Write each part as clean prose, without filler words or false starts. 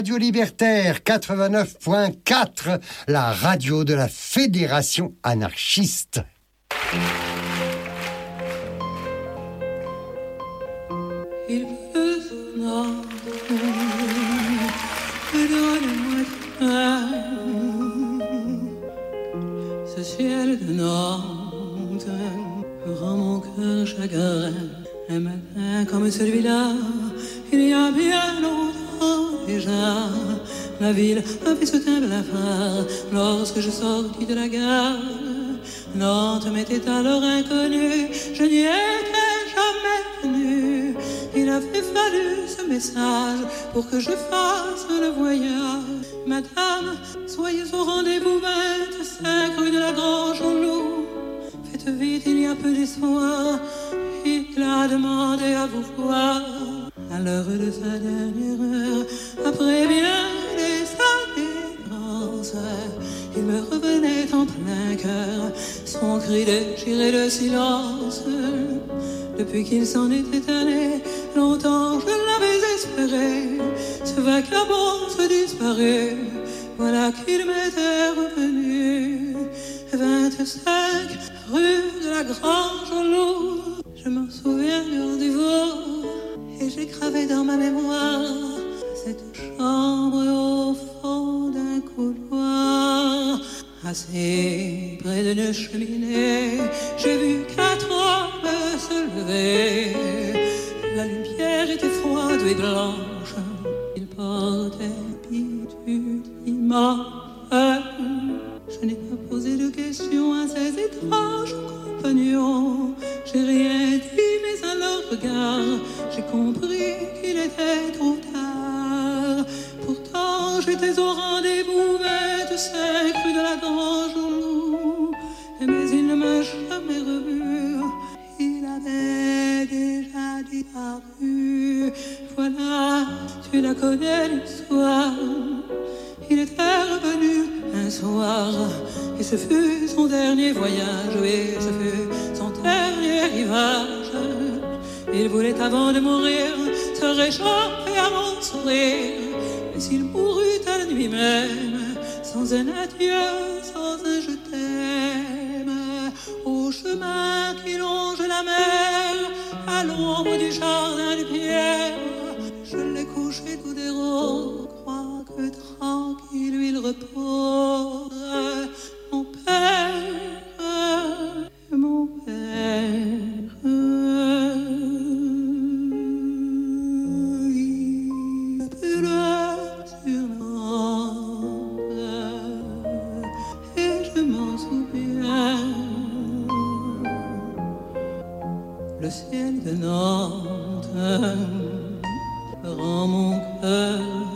Radio Libertaire 89.4, la radio de la Fédération anarchiste. Il pleut ce nord, donne-moi ta main. Ce ciel de Nantes rend mon cœur chagrin. Un matin comme celui-là, il y a bien longtemps déjà, la ville avait ce teint blafard. Lorsque je sortis de la gare, Nantes m'était alors inconnue. Je n'y étais jamais venue. Il avait fallu ce message pour que je fasse le voyage. Madame, soyez au rendez-vous 25 rue de la Grange au Loup. Faites vite, il y a peu d'espoir. Il a demandé à vous voir. À l'heure de sa dernière heure, après bien des années d'errance, il me revenait en plein cœur. Son cri déchirait le silence. Depuis qu'il s'en était allé, longtemps je l'avais espéré. Ce vagabond se disparut, voilà qu'il m'était revenu. 25 rue de la Grange au Loup. Je m'en souviens du rendez-vous et j'ai gravé dans ma mémoire cette chambre au fond d'un couloir. Assis près d'une cheminée, j'ai vu 4 hommes se lever. La lumière était froide et blanche, ils portaient une habitude immense. Je n'ai pas posé de questions à ces étranges compagnons. J'ai rien dit, mais à leur regard, j'ai compris qu'il était trop tard. Pourtant, j'étais au rendez-vous 25 rue de la Grange au Loup. Mais il ne m'a jamais revu. Il avait déjà disparu. Voilà, tu la connais l'histoire. Il était revenu un soir, et ce fut son dernier voyage, oui, ce fut son dernier rivage. Il voulait avant de mourir se réchauffer à mon sourire, mais il mourut à la nuit même, sans un adieu, sans un je t'aime. Au chemin qui longe la mer, à l'ombre du jardin de pierre, je l'ai couché tout des roses, crois que tranquille il repose. Mon père, mon père, il pleut sur Nantes et je m'en souviens. Le ciel de Nantes rend mon cœur.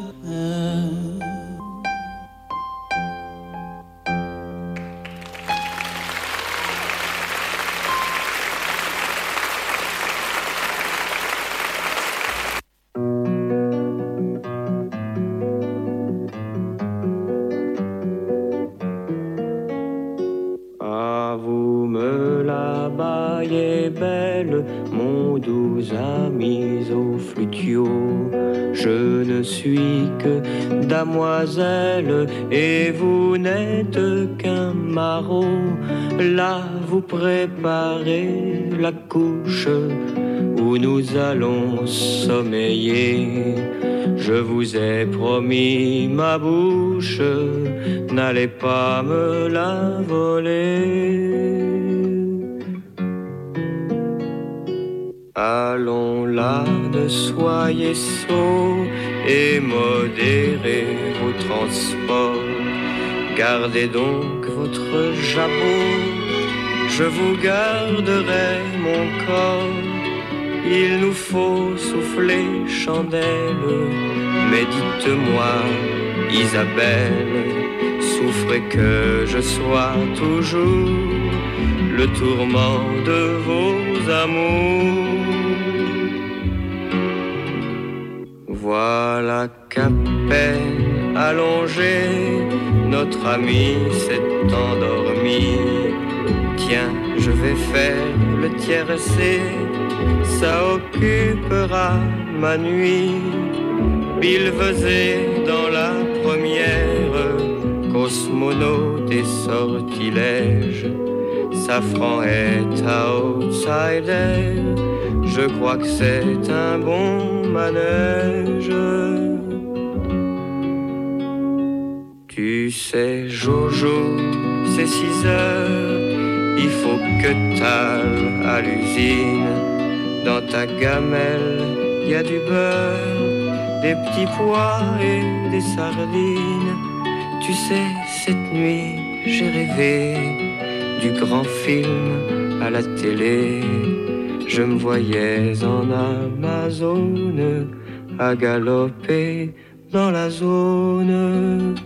Ah, vous me la baillez belle, mon doux ami au flutio. Je ne suis que damoiselle et vous n'êtes qu'un maraud. Là, vous préparez la couche où nous allons sommeiller. Je vous ai promis ma bouche, n'allez pas me la voler. Allons là, ne soyez sots et modérez vos transports. Gardez donc votre jabot, je vous garderai mon corps. Il nous faut souffler chandelle, mais dites-moi, Isabelle, souffrez que je sois toujours le tourment de vos amours. Voilà qu'à peine allongé, notre ami s'est endormi. Tiens, je vais faire le tiercé, ça occupera ma nuit. billevesé dans la première, cosmonaute et sortilège. Safran est outsider, je crois que c'est un bon manège. Tu sais, Jojo, c'est 6 heures, il faut que t'ailles à l'usine. Dans ta gamelle, y a du beurre, des petits pois et des sardines. Tu sais, cette nuit, j'ai rêvé du grand film à la télé. Je me voyais en Amazone à galoper dans la zone.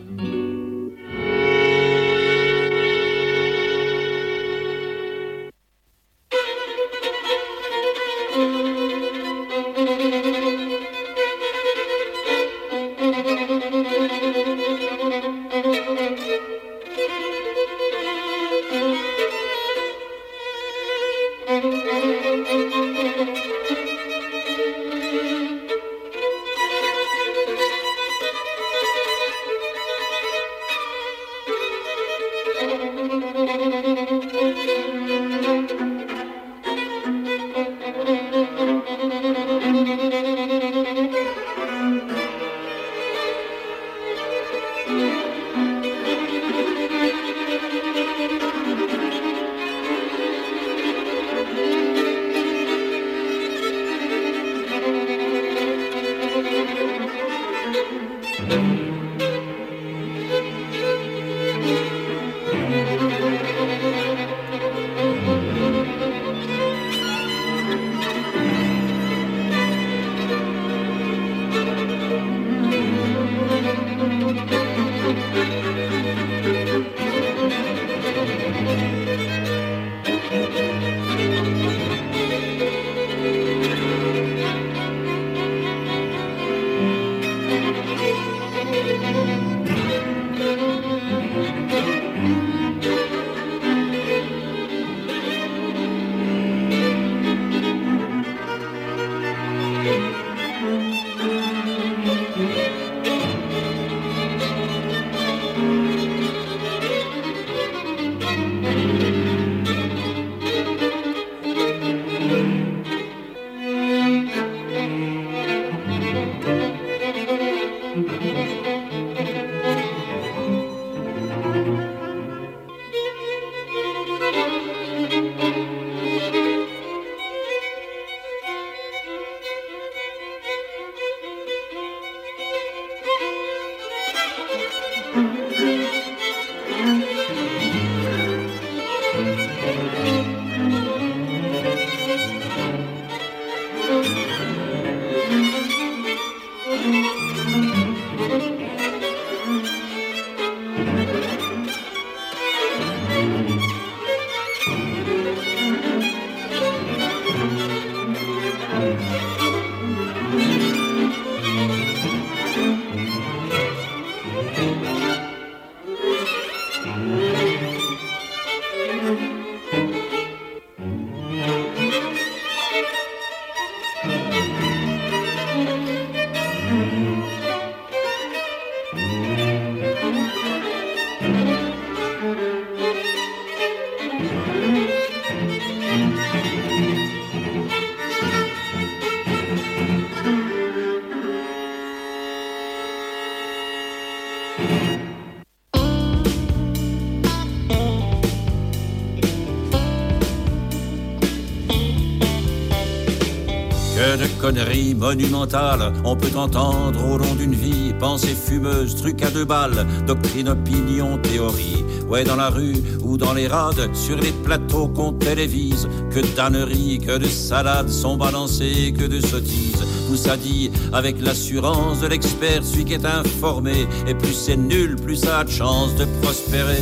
De conneries monumentales, on peut entendre au long d'une vie, pensées fumeuses, trucs à 2 balles, doctrine, opinion, théorie. Ouais, dans la rue ou dans les rades, sur les plateaux qu'on télévise, que d'âneries, que de salades sont balancées, que de sottises. Tout ça dit avec l'assurance de l'expert, celui qui est informé. Et plus c'est nul, plus ça a de chance de prospérer.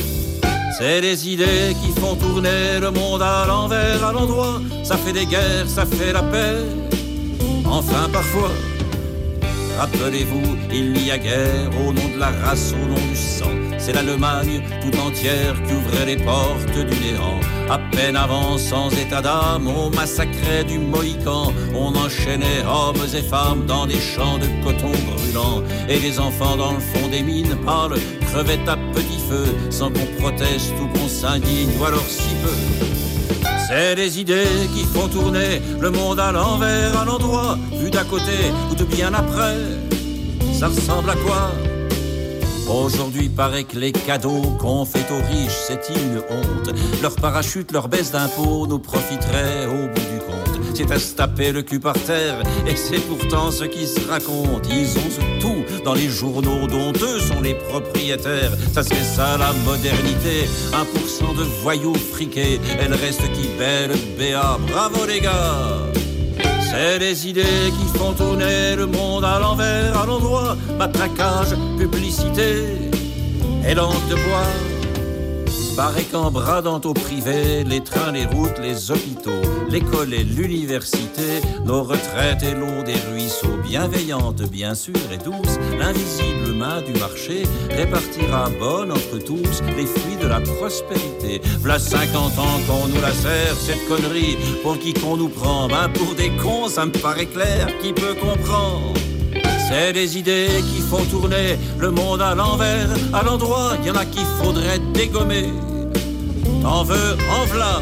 C'est des idées qui font tourner le monde à l'envers, à l'endroit. Ça fait des guerres, ça fait la paix. Enfin parfois, rappelez-vous, il n'y a guère au nom de la race, au nom du sang. c'est l'Allemagne tout entière qui ouvrait les portes du néant. À peine avant, sans état d'âme, on massacrait du Mohican. On enchaînait hommes et femmes dans des champs de coton brûlant. Et les enfants dans le fond des mines pâles crevaient à petit feu, sans qu'on proteste ou qu'on s'indigne, ou alors si peu. C'est des idées qui font tourner le monde à l'envers, à l'endroit, vu d'à côté ou de bien après. Ça ressemble à quoi ? Aujourd'hui, paraît que les cadeaux qu'on fait aux riches, c'est une honte. Leur parachute, leur baisse d'impôts nous profiterait au bout du compte. C'est à se taper le cul par terre, et c'est pourtant ce qui se raconte. Ils ont tout dans les journaux dont eux sont les propriétaires. Ça serait ça la modernité, 1% de voyous friqués, et le reste qui belle BA. Bravo les gars! C'est des idées qui font tourner le monde à l'envers, à l'endroit. Matraquage, publicité et langue de bois. Paraît qu'en bradant au privé, les trains, les routes, les hôpitaux, l'école et l'université, nos retraites et l'eau des ruisseaux, bienveillantes bien sûr et douces, l'invisible main du marché répartira bonne entre tous les fruits de la prospérité. V'là 50 ans qu'on nous la sert, cette connerie, pour qui qu'on nous prend? Ben pour des cons, ça me paraît clair, qui peut comprendre? C'est des idées qui font tourner le monde à l'envers, à l'endroit, y en a qu'il faudrait dégommer. T'en veux, en v'là.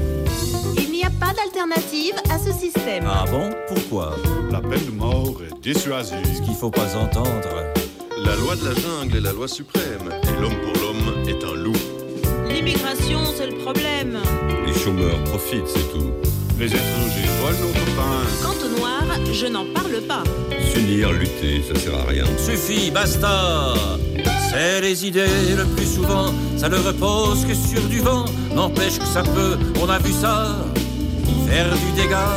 Il n'y a pas d'alternative à ce système. Ah bon? Pourquoi? La peine de mort est dissuasive. Ce qu'il faut pas entendre. La loi de la jungle est la loi suprême, et l'homme pour l'homme est un loup. L'immigration, c'est le problème. Les chômeurs profitent, c'est tout. Les étrangers volent notre pain. Quant au noir, je n'en parle pas. S'unir, lutter, ça sert à rien. Suffit, basta. C'est les idées, le plus souvent, ça ne repose que sur du vent. N'empêche que ça peut, on a vu ça, faire du dégât.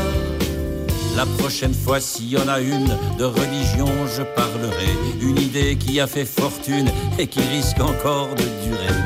La prochaine fois, s'il y en a une de religion, je parlerai. Une idée qui a fait fortune et qui risque encore de durer.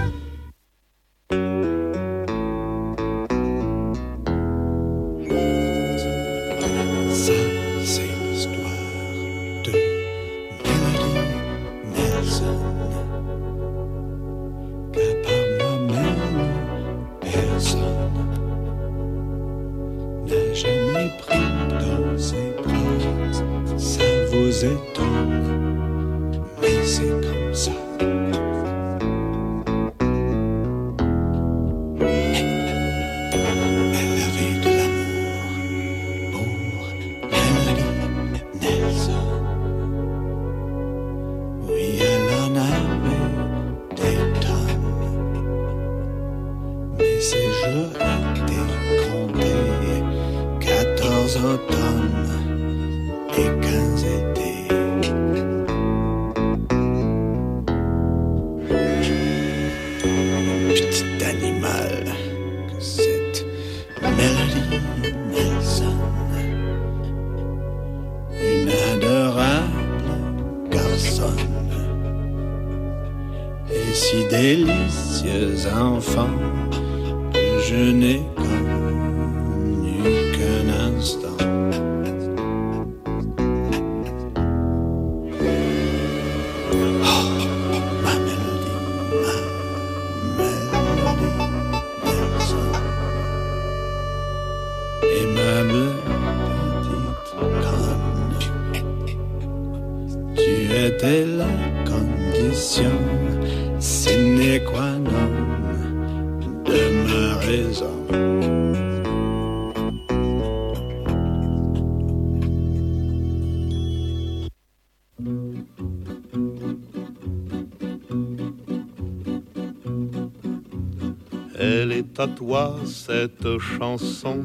Elle est à toi cette chanson,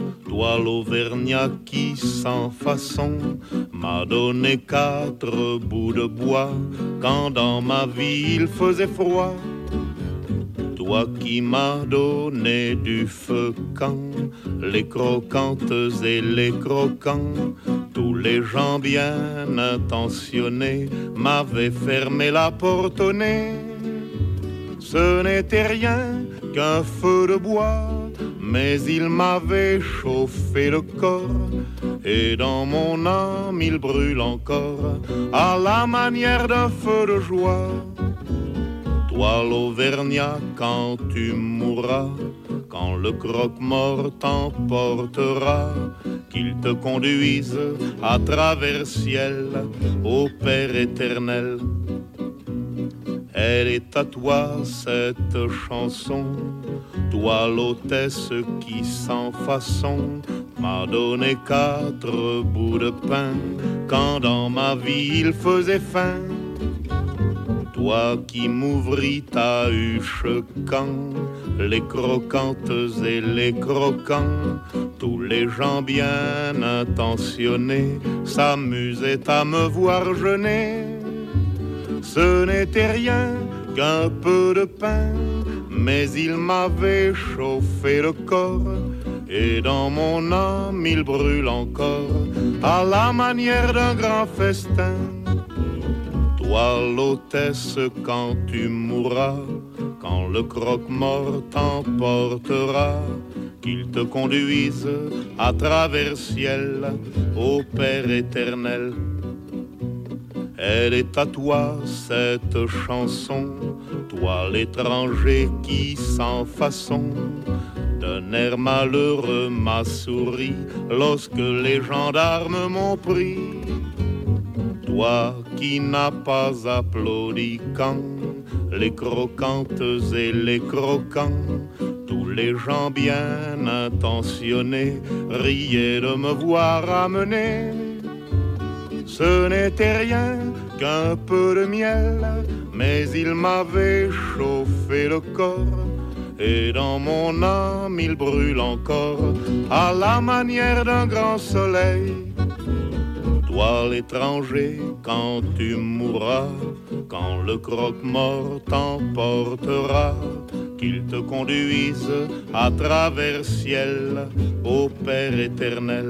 toi l'Auvergnat qui sans façon m'a donné 4 bouts de bois quand dans ma vie il faisait froid. Toi qui m'as donné du feu quand les croquantes et les croquants, tous les gens bien intentionnés m'avaient fermé la porte au nez. Ce n'était rien qu'un feu de bois, mais il m'avait chauffé le corps, et dans mon âme il brûle encore, à la manière d'un feu de joie. Toi l'Auvergnat, quand tu mourras, quand le croque-mort t'emportera, qu'il te conduise à travers ciel au Père éternel. Elle est à toi cette chanson, toi l'hôtesse qui sans façon m'a donné 4 bouts de pain quand dans ma vie il faisait faim. Toi qui m'ouvris ta huche quand les croquantes et les croquants, tous les gens bien intentionnés s'amusaient à me voir jeûner. Ce n'était rien qu'un peu de pain, mais il m'avait chauffé le corps, et dans mon âme il brûle encore à la manière d'un grand festin. Toi l'hôtesse, quand tu mourras, quand le croque-mort t'emportera, qu'il te conduise à travers ciel au Père éternel. Elle est à toi cette chanson, toi l'étranger qui sans façon d'un air malheureux m'a souri lorsque les gendarmes m'ont pris. Toi qui n'as pas applaudi quand les croquantes et les croquants, tous les gens bien intentionnés riaient de me voir amener. Ce n'était rien qu'un peu de miel, mais il m'avait chauffé le corps, et dans mon âme il brûle encore à la manière d'un grand soleil. Toi l'étranger, quand tu mourras, quand le croque-mort t'emportera, qu'il te conduise à travers ciel au Père éternel.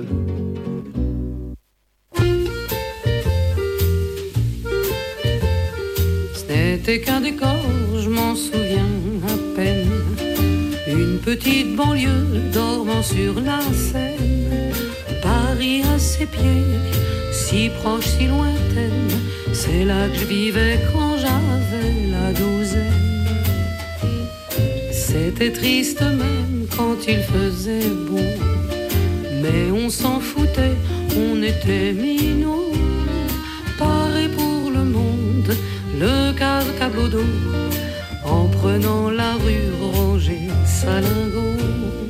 C'était qu'un décor, je m'en souviens à peine. Une petite banlieue dormant sur la Seine. Paris à ses pieds, si proche, si lointaine. C'est là que je vivais quand j'avais la douzaine. C'était triste même quand il faisait beau, mais on s'en foutait, on était minots. Pareil pour le monde, le tableau d'eau, en prenant la rue Roger-Salingot.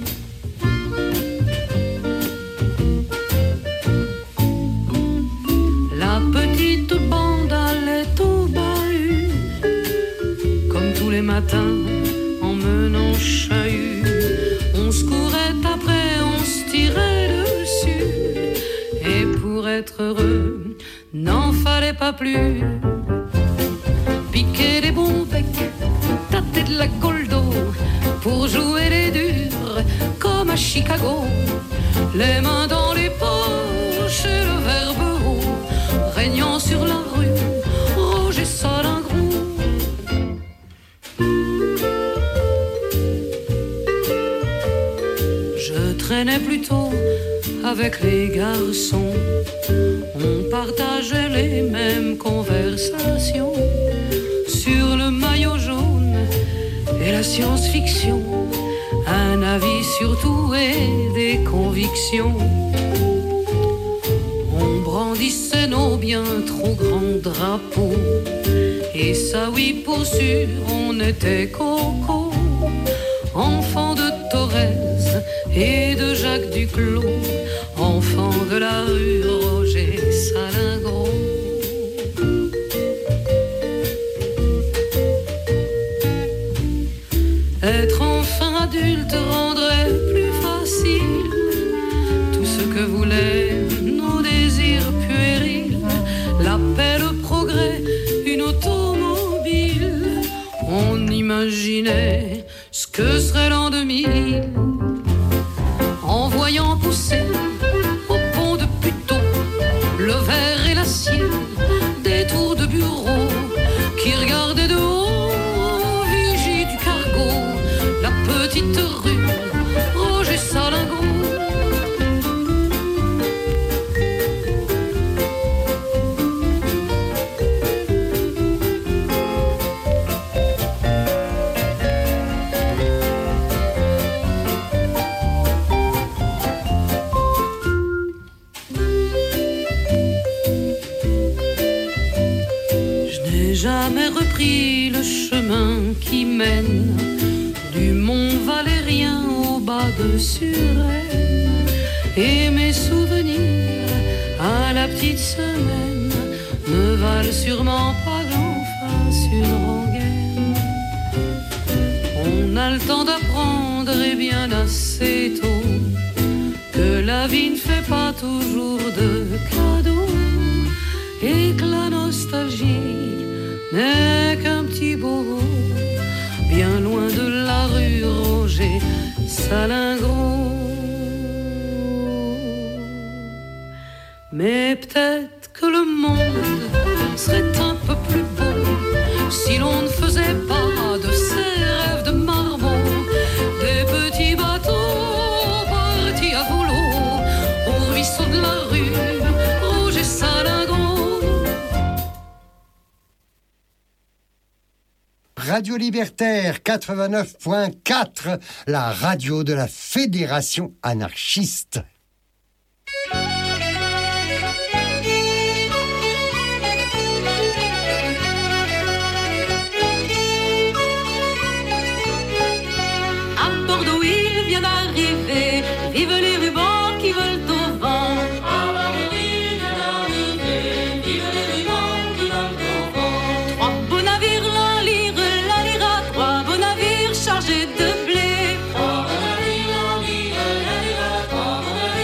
La petite bande allait au bahut, comme tous les matins en menant chahut. On se courait après, on se tirait dessus, et pour être heureux, n'en fallait pas plus. Piquer des bons becs, tâter de la coldo, pour jouer les durs comme à Chicago. Les mains dans les poches et le verbe haut, régnant sur la rue, Roger Salingro. Je traînais plutôt avec les garçons, on partageait les mêmes conversations sur le maillot jaune et la science-fiction, un avis sur tout et des convictions. On brandissait nos bien trop grands drapeaux, et ça oui pour sûr, on était coco, enfants de Thorez et de Jacques Duclos, enfants de la rue Roger Salingro. Être enfin adulte rendrait plus facile tout ce que voulaient nos désirs puérils. La paix, le progrès, une automobile. On imaginait ce que serait l'an 2000, en voyant pousser au pont de Puteaux le verre et l'acier des tours de bureau qui regardaient de haut aux vigies du cargo la petite rue Roger Salingro. jamais repris le chemin qui mène du Mont Valérien au bas de Suresnes. Et mes souvenirs à la petite semaine ne valent sûrement pas grand-face une rengaine. On a le temps d'apprendre et bien assez tôt que la vie ne fait pas toujours de cadeaux et que la nostalgie n'est qu'un petit bobo bien loin de la rue Roger Salingro. Mais peut-être que le monde serait un peu plus beau si l'on ne faisait pas de ces rêves de marmot des petits bateaux partis à volo au ruisseau de la rue Roger Salingro. Radio Libertaire 89.4, la radio de la Fédération anarchiste. Vive les rubans qui volent au vent. Vive les rubans qui volent au vent. Trois beaux navires, la lyra, trois beaux navires chargés de blé. Trois beaux navires, la lyra, trois beaux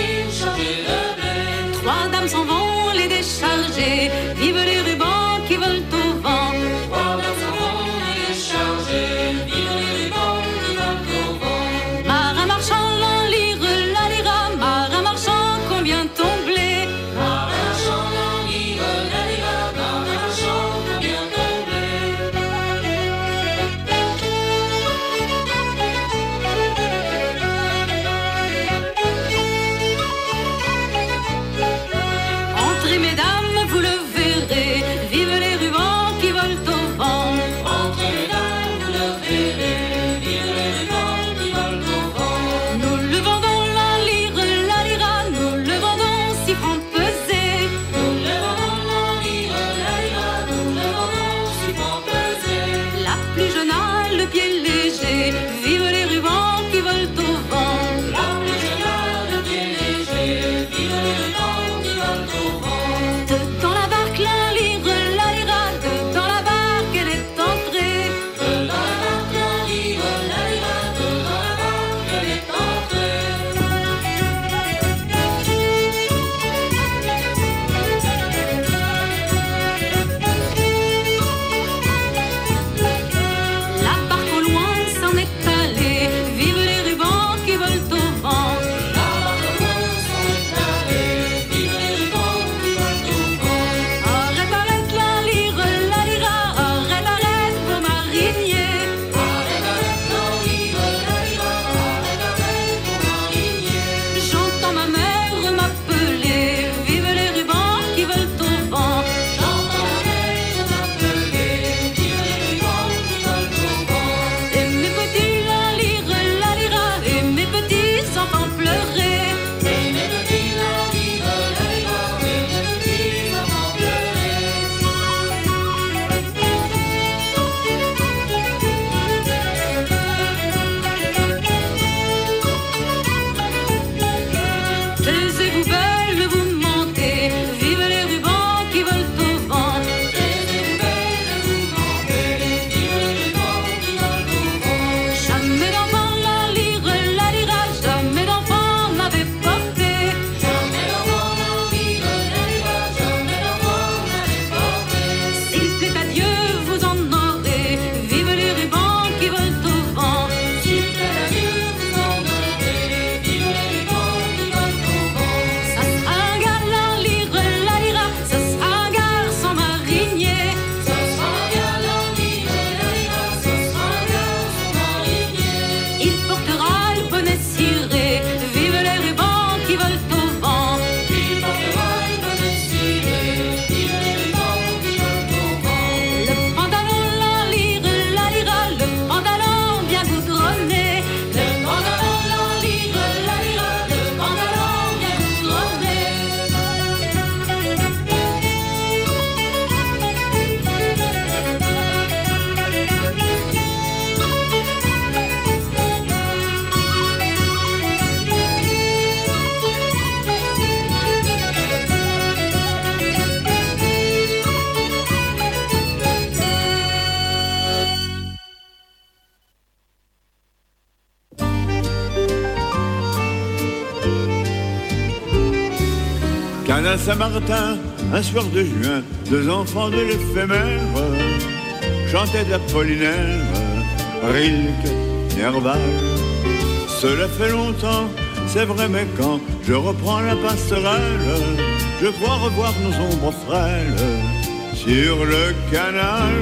à Saint-Martin, un soir de juin, deux enfants de l'éphémère chantaient de l'Apollinaire, Rilke, Nerval. Cela fait longtemps, c'est vrai, mais quand je reprends la passerelle, je crois revoir nos ombres frêles sur le canal.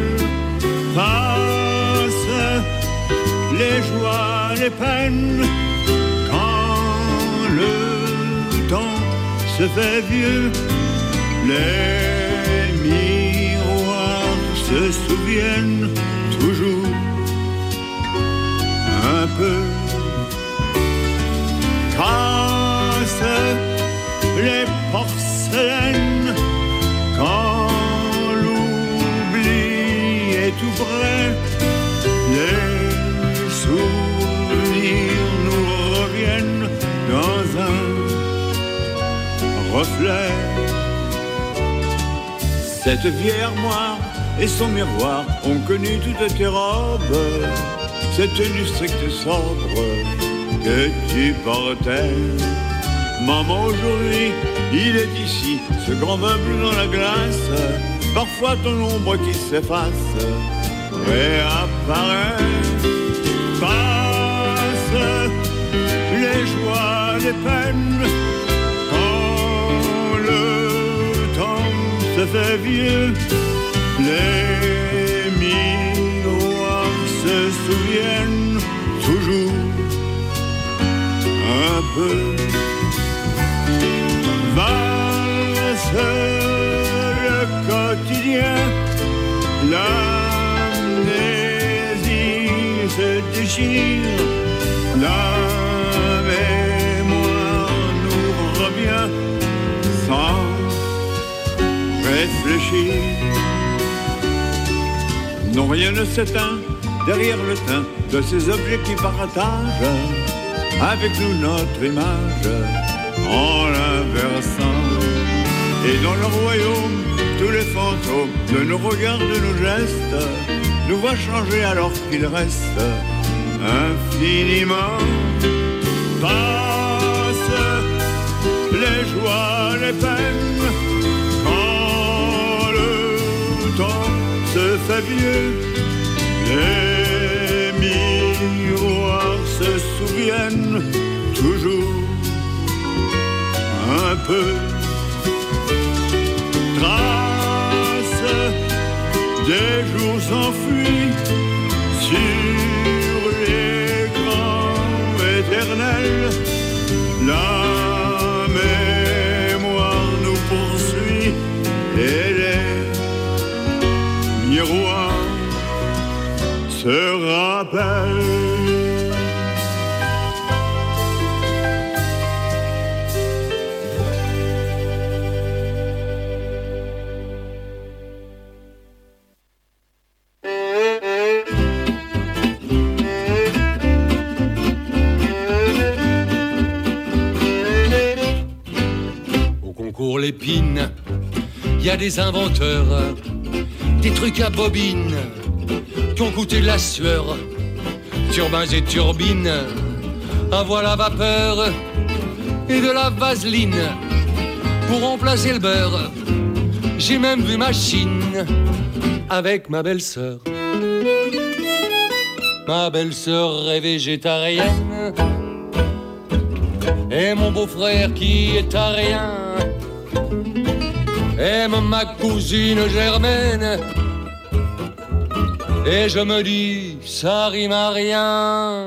Passent les joies, les peines, quand le temps se fait vieux, les miroirs se souviennent toujours un peu. Cassent les porcelaines quand l'oubli est tout près, les souvenirs nous reviennent dans un reflet. Cette vieille armoire et son miroir ont connu toutes tes robes, cette tenue stricte sobre que tu portais. Maman, aujourd'hui, il est ici, ce grand meuble dans la glace. Parfois ton ombre qui s'efface réapparaît. Passent les joies, les peines, quand le temps se fait vieux, les miroirs se souviennent toujours un peu. Valse le quotidien, l'amnésie se déchire, la mémoire nous revient sans réfléchir. Non, rien ne s'éteint derrière le teint de ces objets qui partagent avec nous notre image en l'inversant. Et dans leur royaume, tous les fantômes de nos regards, de nos gestes, nous voient changer alors qu'il reste infiniment. Passent les joies, les peines, quand le temps se fait vieux, les miroirs se souviennent toujours un peu. Traces des jours s'enfuient sur l'écran éternel. La mémoire nous poursuit et les miroirs se rappellent. L'épine, il y a des inventeurs, des trucs à bobines qui ont coûté de la sueur, turbins et turbines, à voile à vapeur et de la vaseline pour remplacer le beurre. J'ai même vu machine avec ma belle-sœur. Ma belle-sœur est végétarienne et mon beau-frère qui est arien aime ma cousine Germaine. Et je me dis, ça rime à rien.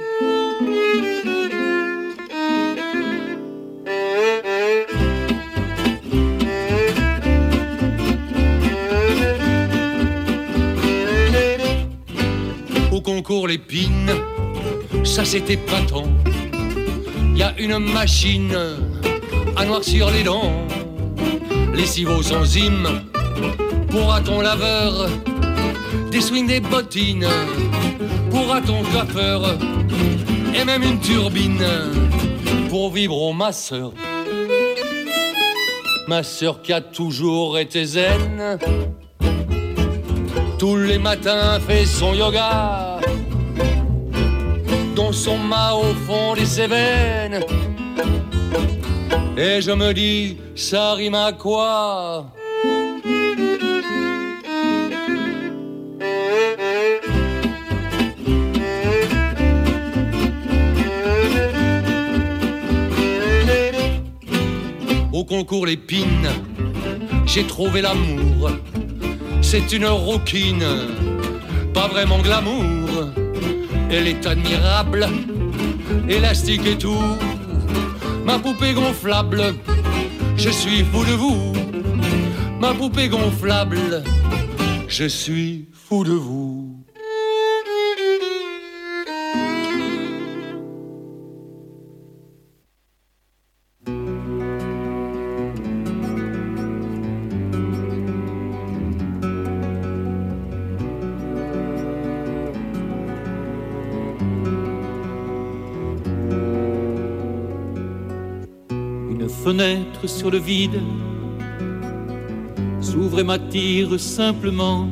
Au concours l'épine, ça c'était patent. Y a une machine à noircir les dents. Lessive aux enzymes, pourra-t-on laveur, des swings, des bottines, pourra-t-on coiffeur, et même une turbine pour vivre au masseur. Ma sœur qui a toujours été zen, tous les matins fait son yoga, dans son mât au fond des Cévennes. Et je me dis, ça rime à quoi? Au concours l'épine, j'ai trouvé l'amour. C'est une rouquine, pas vraiment glamour. Elle est admirable, élastique et tout. Ma poupée gonflable, je suis fou de vous. Ma poupée gonflable, je suis fou de vous. Fenêtre sur le vide s'ouvre et m'attire simplement.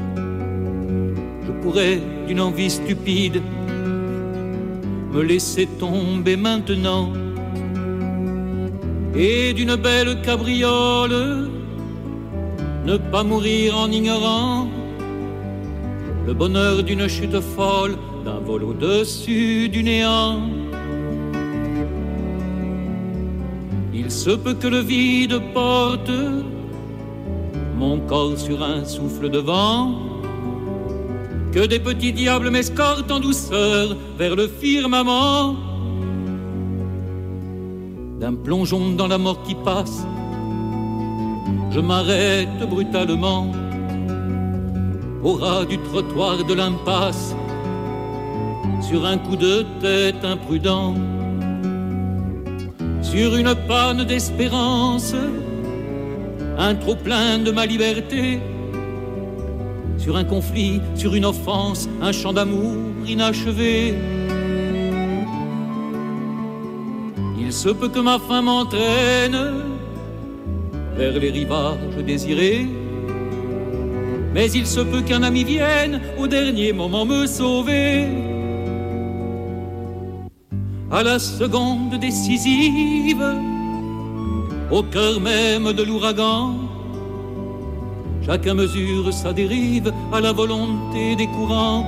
Je pourrais, d'une envie stupide, me laisser tomber maintenant. Et d'une belle cabriole, ne pas mourir en ignorant le bonheur d'une chute folle, d'un vol au-dessus du néant. Il se peut que le vide porte mon corps sur un souffle de vent, que des petits diables m'escortent en douceur vers le firmament. D'un plongeon dans la mort qui passe, je m'arrête brutalement au ras du trottoir de l'impasse, sur un coup de tête imprudent. Sur une panne d'espérance, un trop-plein de ma liberté. Sur un conflit, sur une offense, un chant d'amour inachevé. Il se peut que ma faim m'entraîne vers les rivages désirés, mais il se peut qu'un ami vienne au dernier moment me sauver. À la seconde décisive, au cœur même de l'ouragan, chacun mesure sa dérive à la volonté des courants.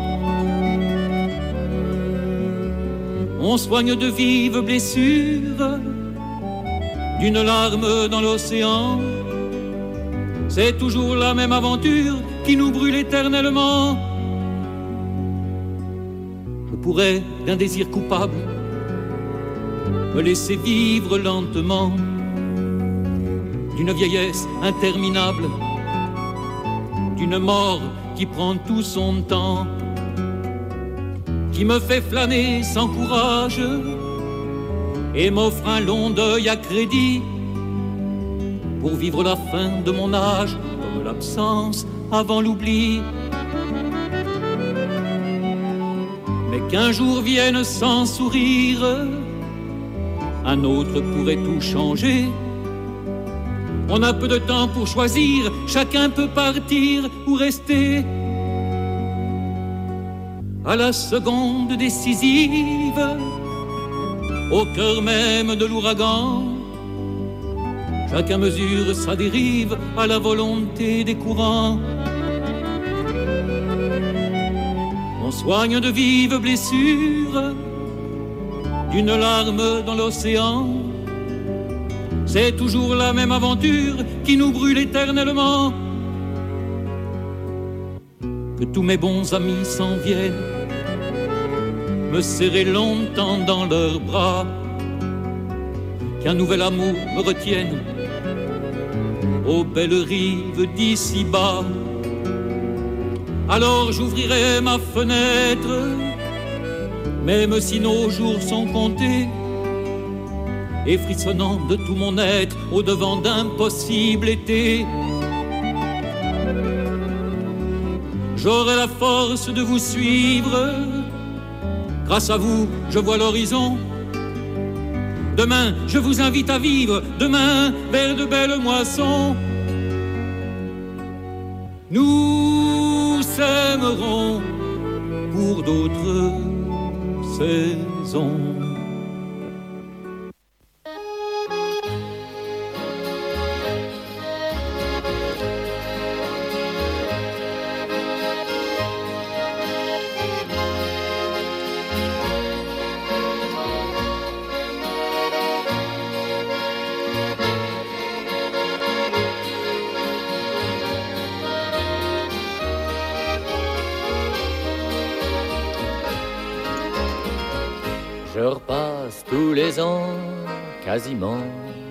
On soigne de vives blessures d'une larme dans l'océan. C'est toujours la même aventure qui nous brûle éternellement. Je pourrais, d'un désir coupable, me laisser vivre lentement, d'une vieillesse interminable, d'une mort qui prend tout son temps, qui me fait flâner sans courage et m'offre un long deuil à crédit pour vivre la fin de mon âge comme l'absence avant l'oubli. Mais qu'un jour vienne sans sourire, un autre pourrait tout changer. On a peu de temps pour choisir, chacun peut partir ou rester. À la seconde décisive, au cœur même de l'ouragan, chacun mesure sa dérive à la volonté des courants. On soigne de vives blessures d'une larme dans l'océan. C'est toujours la même aventure qui nous brûle éternellement. Que tous mes bons amis s'en viennent me serrer longtemps dans leurs bras, qu'un nouvel amour me retienne aux belles rives d'ici-bas. Alors j'ouvrirai ma fenêtre, même si nos jours sont comptés, et frissonnant de tout mon être au devant d'un possible été, j'aurai la force de vous suivre. Grâce à vous, je vois l'horizon. Demain, je vous invite à vivre, demain, vers de belles moissons. Nous s'aimerons pour d'autres saisons. Je repasse tous les ans, quasiment,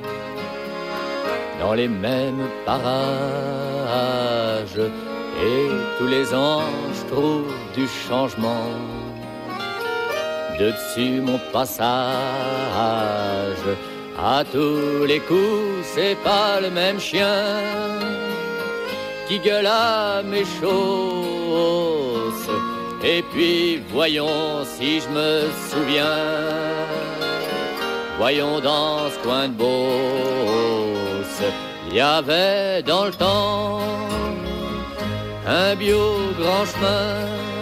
dans les mêmes parages. Et tous les ans, je trouve du changement. De dessus mon passage, à tous les coups, c'est pas le même chien qui gueule à mes chausses. Et puis voyons si je me souviens, voyons dans ce coin de Beauce, il y avait dans le temps un bio grand chemin.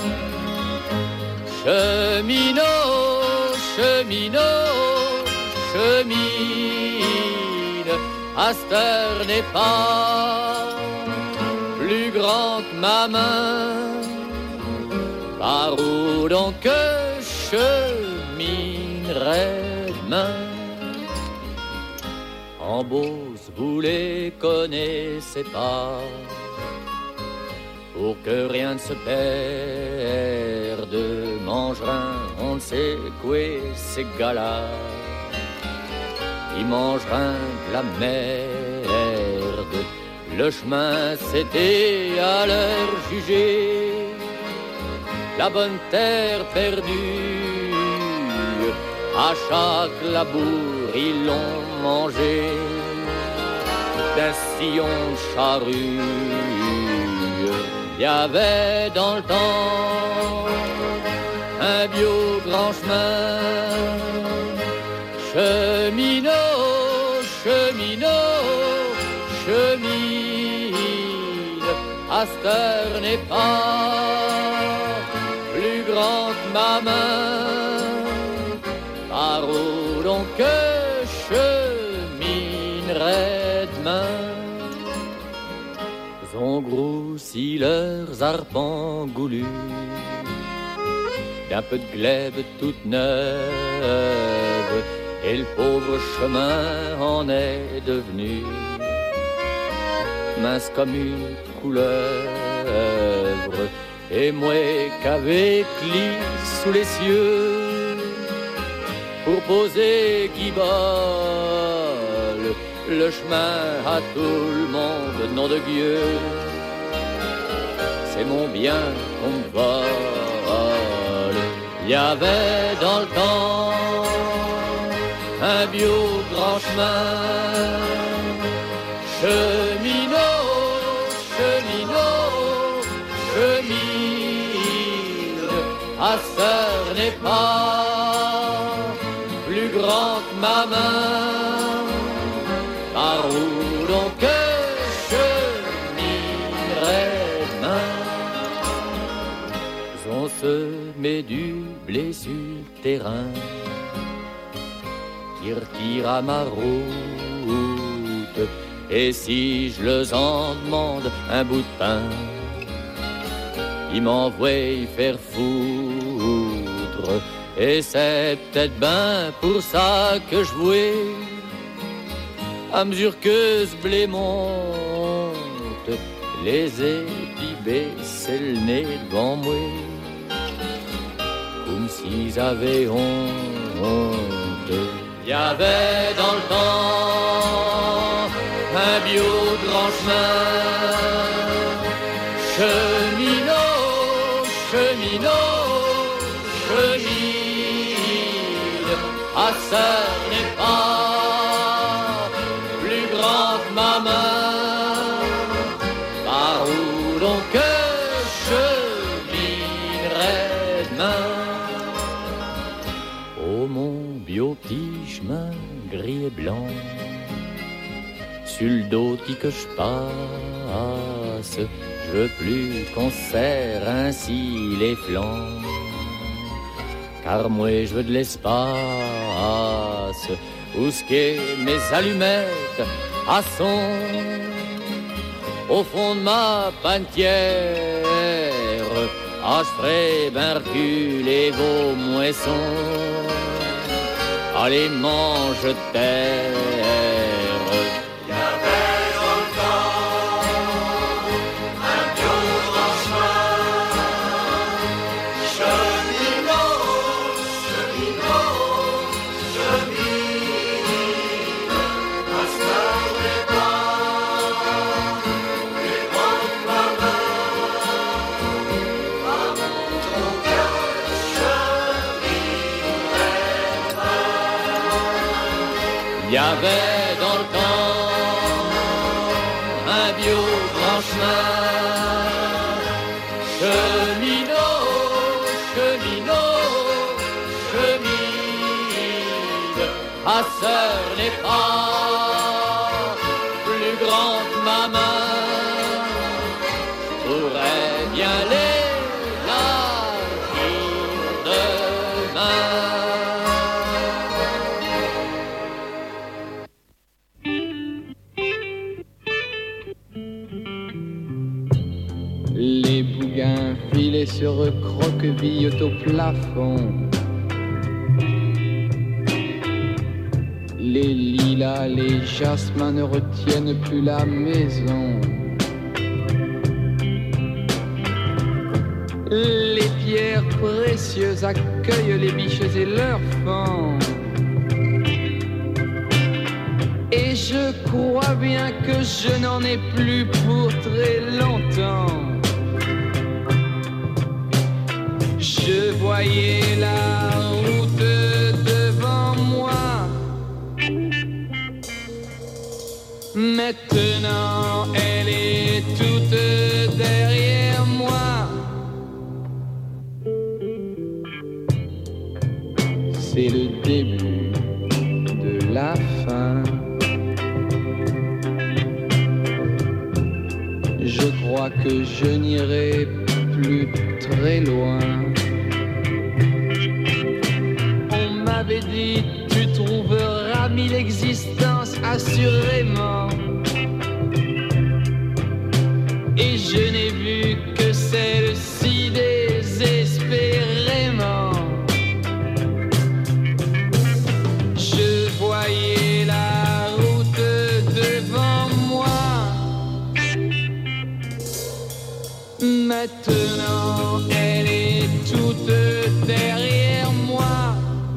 Cheminot, cheminot, chemine, à cette heure n'est pas plus grand que ma main. Par où donc je cheminerai demain? En Beauce, vous les connaissez pas, pour que rien ne se perde. Mangerin, on ne sait quoi ces gars-là, ils mangeraient de la merde. Le chemin c'était à leur juger la bonne terre perdue. À chaque labour ils l'ont mangé d'un sillon de charrue. Il y avait dans le temps un bio grand chemin. Cheminot, cheminot, chemine, à cette heure n'est pas plus grand que ma main. Par où donc je cheminerai demain? Ont grossi leurs arpents goulus d'un peu de glèbe toute neuve, et le pauvre chemin en est devenu mince comme une couleuvre. Et moi qu'avec lit sous les cieux pour poser guibole le chemin à tout le monde, nom de Dieu, c'est mon bien qu'on me vole. Il y avait dans le temps un bio grand chemin. Cheminot, cheminot, chemine, à sœur n'est pas plus grand que ma main. Par où donc je cheminerai demain? On se met du blé sur le terrain qui retire à ma route. Et si je leur en demande un bout de pain, ils m'envoient faire foutre. Et c'est peut-être ben pour ça que je vouais, à mesure que ce blé monte, les épis baissent le nez devant moi, comme s'ils avaient honte. Il y avait dans le temps un bio grand chemin. Cheminot, cheminot, chemine, à ça n'est pas plus grand que ma main. Par où donc je cheminerai demain? Oh mon bio petit chemin gris et blanc, sur le dos que je passe, je veux plus qu'on serre ainsi les flancs, car moi je veux de l'espace, où ce qu'est mes allumettes à son, au fond de ma panetière. Ah, je ferai ben reculer vos moissons, allez mange de terre. avait dans le temps un bio grand chemin. Cheminot, cheminot, chemine, ma sœur n'est pas plus grande que ma main. Je pourrais bien l'élargir demain. Les bougains filés se recroquevillent au plafond. Les lilas, les jasmins ne retiennent plus la maison. Les pierres précieuses accueillent les biches et leurs fans. Et je crois bien que je n'en ai plus pour très longtemps. Je voyais la route devant moi. Maintenant, elle est toute derrière moi. C'est le début de la fin. Je crois que je n'irai plus très loin. On m'avait dit, tu trouveras 1000 existences assurément. Et je n'ai vu que celle-ci désespérément. Je voyais la route devant moi. Maintenant, elle est toute derrière moi.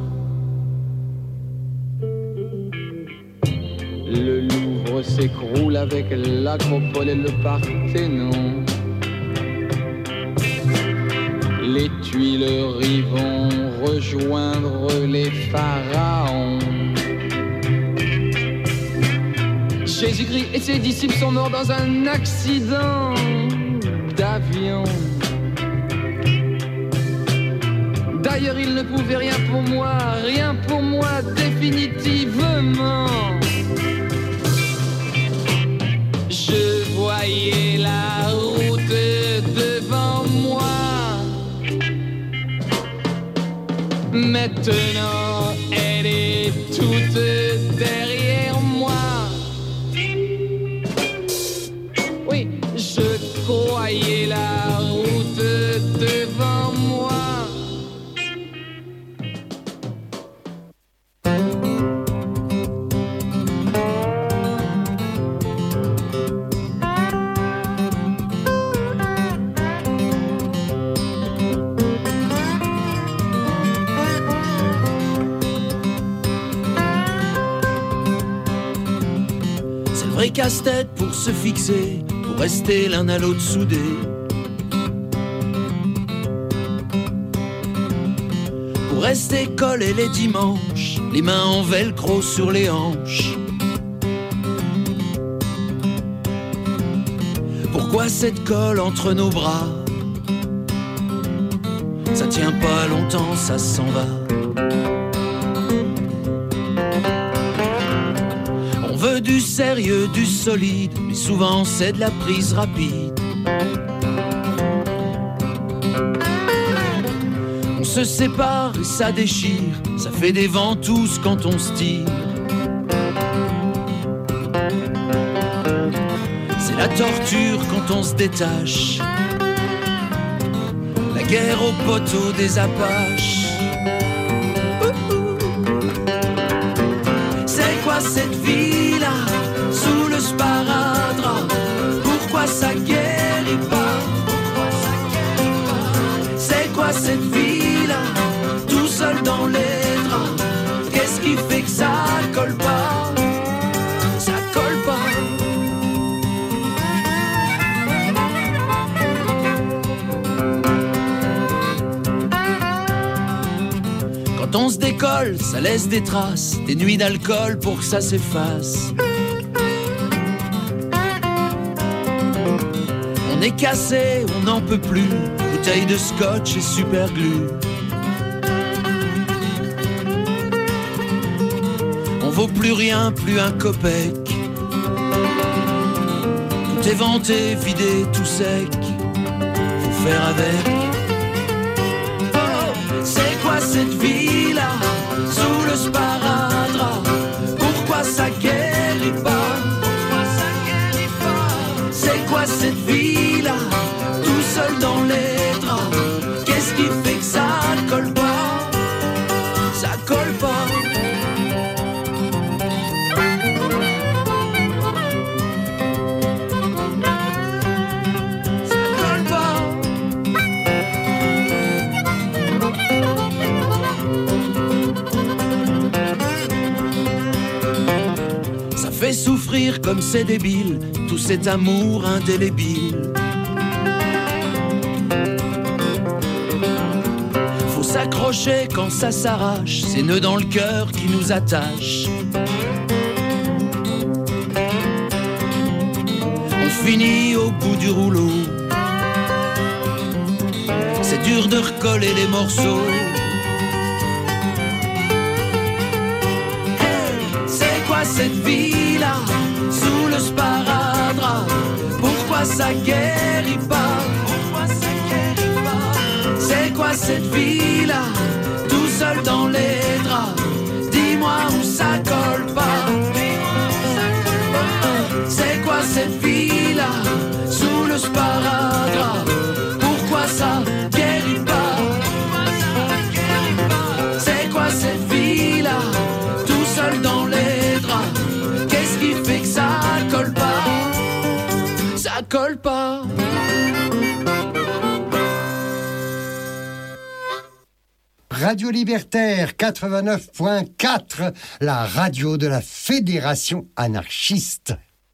Le Louvre s'écroule avec l'Acropole et le Parthénon. Les Tuileries vont rejoindre les pharaons. Jésus-Christ et ses disciples sont morts dans un accident d'avion. D'ailleurs, il ne pouvait rien pour moi définitivement. Je voyais la route devant moi. Maintenant, elle est toute derrière moi. Oui, je croyais la route devant moi. Vrai casse-tête pour se fixer, pour rester l'un à l'autre soudés. Pour rester collés les dimanches, les mains en velcro sur les hanches. Pourquoi cette colle entre nos bras? Ça tient pas longtemps, ça s'en va. On veut du sérieux, du solide, mais souvent c'est de la prise rapide. On se sépare et ça déchire, ça fait des ventouses quand on se tire. C'est la torture quand on se détache, la guerre au poteau des Apaches. C'est quoi cette vie-là, sous le sparadrap? Pourquoi ça guérit pas? C'est quoi cette vie-là, tout seul dans les draps? Qu'est-ce qui fait que ça colle pas? Ça colle pas. Quand on se décolle, ça laisse des traces, des nuits d'alcool pour que ça s'efface. On est cassé, on n'en peut plus, bouteille de scotch et super glue. On vaut plus rien, plus un copec. Tout est vanté, vidé, tout sec. Faut faire avec. C'est quoi cette vie-là, sous le sparadrap? Pourquoi ça guérit pas? C'est quoi cette vie-là, tout seul dans les draps? Qu'est-ce qui fait que ça colle pas? Ça colle pas. Fait souffrir comme c'est débile, tout cet amour indélébile. Faut s'accrocher quand ça s'arrache, ces nœuds dans le cœur qui nous attachent. On finit au bout du rouleau, c'est dur de recoller les morceaux. C'est quoi cette vie-là, sous le sparadrap? Pourquoi ça guérit pas? Pourquoi ça guérit pas? C'est quoi cette vie-là, tout seul dans les draps? Dis-moi où ça colle pas. C'est quoi cette vie-là, sous le sparadrap? Pourquoi ça guérit pas? C'est quoi cette vie-là, tout seul dans les draps? Qu'est-ce qui fait que ça colle pas? Ça colle pas. Radio Libertaire 89.4, la radio de la Fédération anarchiste.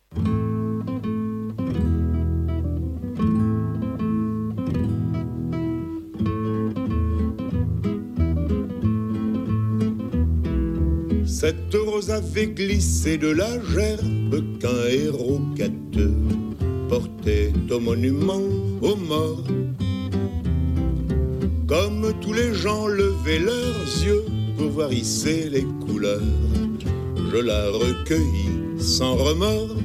Cette rose avait glissé de la gerbe qu'un héros gâteux portait au monument aux morts. Comme tous les gens levaient leurs yeux pour voir hisser les couleurs, je la recueillis sans remords.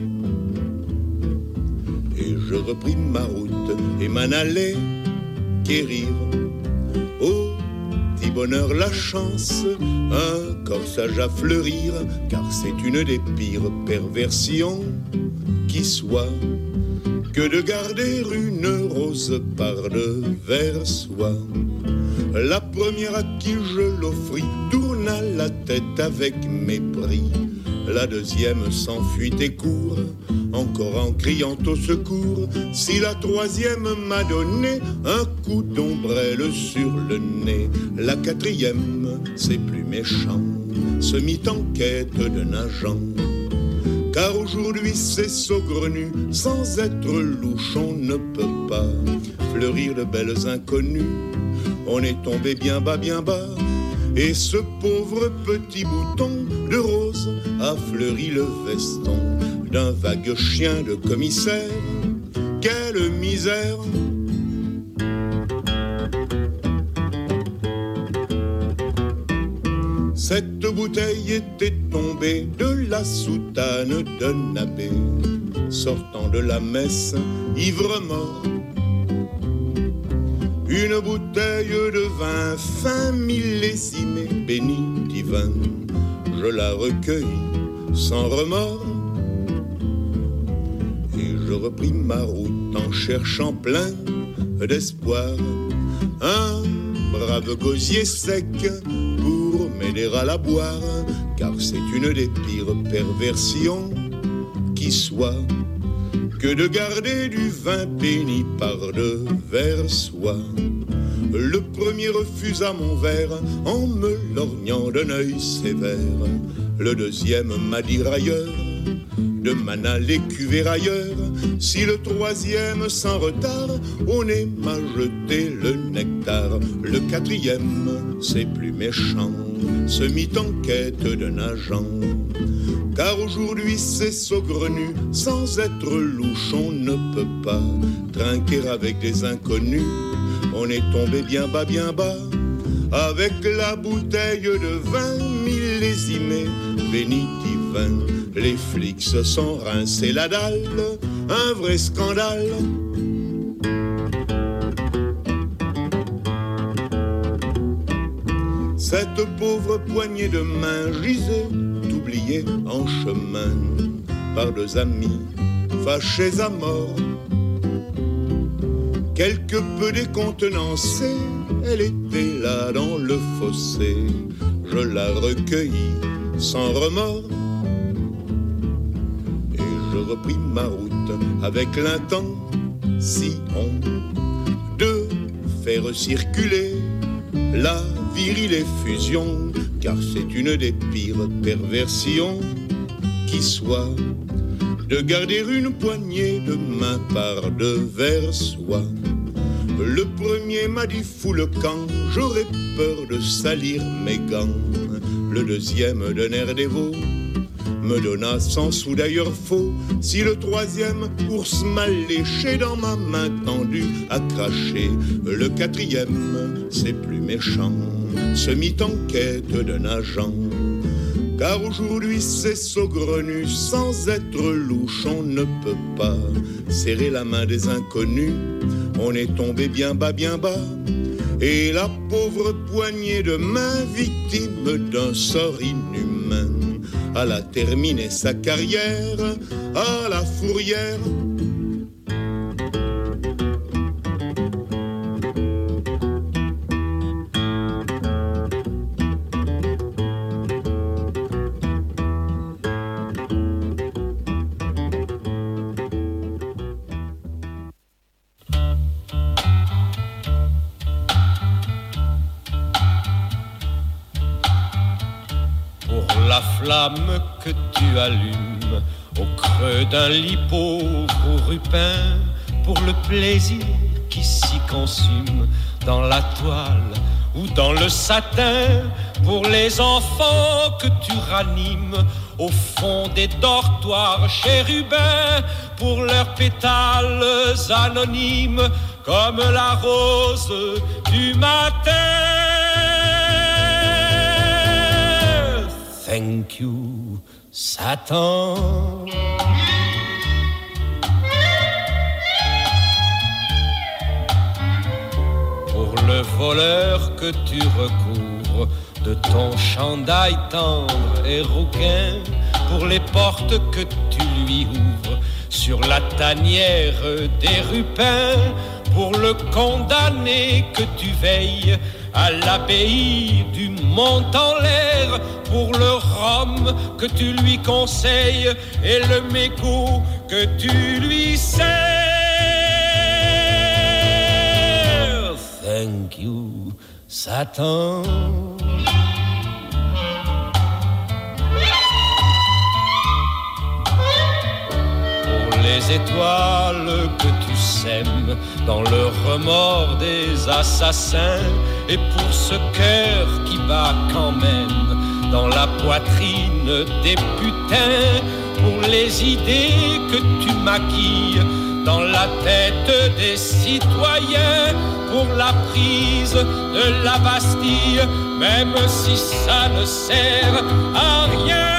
Et je repris ma route et m'en allai quérir au petit bonheur la chance, un corsage à fleurir, car c'est une des pires perversions qui soit que de garder une rose par-devers soi. La première à qui je l'offris tourna la tête avec mépris. La deuxième s'enfuit et court, encore en criant au secours. Si la troisième m'a donné un coup d'ombrelle sur le nez, la quatrième, c'est plus méchant, se mit en quête d'un agent. Car aujourd'hui c'est saugrenu, sans être louche on ne peut pas fleurir de belles inconnues. On est tombé bien bas, et ce pauvre petit bouton de rose a fleuri le veston d'un vague chien de commissaire. Quelle misère! Cette bouteille était tombée de la soutane d'un abbé, sortant de la messe, ivre mort. Une bouteille de vin fin millésimé, béni divin, je la recueillis sans remords. Et je repris ma route en cherchant plein d'espoir un brave gosier sec pour m'aider à la boire, car c'est une des pires perversions qui soit que de garder du vin béni par-devers soi. Le premier refusa mon verre en me lorgnant d'un œil sévère. Le deuxième m'a dit railleur, Demain aller cuver ailleurs. Si le troisième sans retard, on aime à jeter le nectar. Le quatrième, c'est plus méchant, se mit en quête d'un agent. Car aujourd'hui c'est saugrenu, sans être louche on ne peut pas trinquer avec des inconnus. On est tombé bien bas, avec la bouteille de vin millésimée, béni divin. Les flics se sont rincés la dalle, un vrai scandale. Cette pauvre poignée de main gisait, oubliée en chemin, par deux amis fâchés à mort. Quelque peu décontenancée, elle était là dans le fossé. Je la recueillis sans remords et je repris ma route avec l'intention de faire circuler la virile effusion, car c'est une des pires perversions qui soit de garder une poignée de main par devers soi. Le premier m'a dit fous le camp, j'aurais peur de salir mes gants. Le deuxième d'un air dévot me donna 100 sous d'ailleurs faux. Si le troisième ours mal léché dans ma main tendue a craché, le quatrième c'est plus méchant, se mit en quête d'un agent. Car aujourd'hui c'est saugrenu, sans être louche on ne peut pas serrer la main des inconnus. On est tombé bien bas, et la pauvre poignée de main, victime d'un sort inhumain, elle a terminé sa carrière à la fourrière. Flamme que tu allumes au creux d'un lit pauvre rupin, pour le plaisir qui s'y consume dans la toile ou dans le satin, pour les enfants que tu ranimes au fond des dortoirs chérubins, pour leurs pétales anonymes comme la rose du matin. Thank you, Satan. Pour le voleur que tu recouvres de ton chandail tendre et rouquin, pour les portes que tu lui ouvres sur la tanière des rupins, pour le condamné que tu veilles à l'abbaye du Mont en l'air, pour le rhum que tu lui conseilles et le mégot que tu lui sers. Thank you, Satan. Pour les étoiles que tu sèmes dans le remords des assassins, et pour ce cœur qui bat quand même dans la poitrine des putains, pour les idées que tu maquilles dans la tête des citoyens, pour la prise de la Bastille, même si ça ne sert à rien.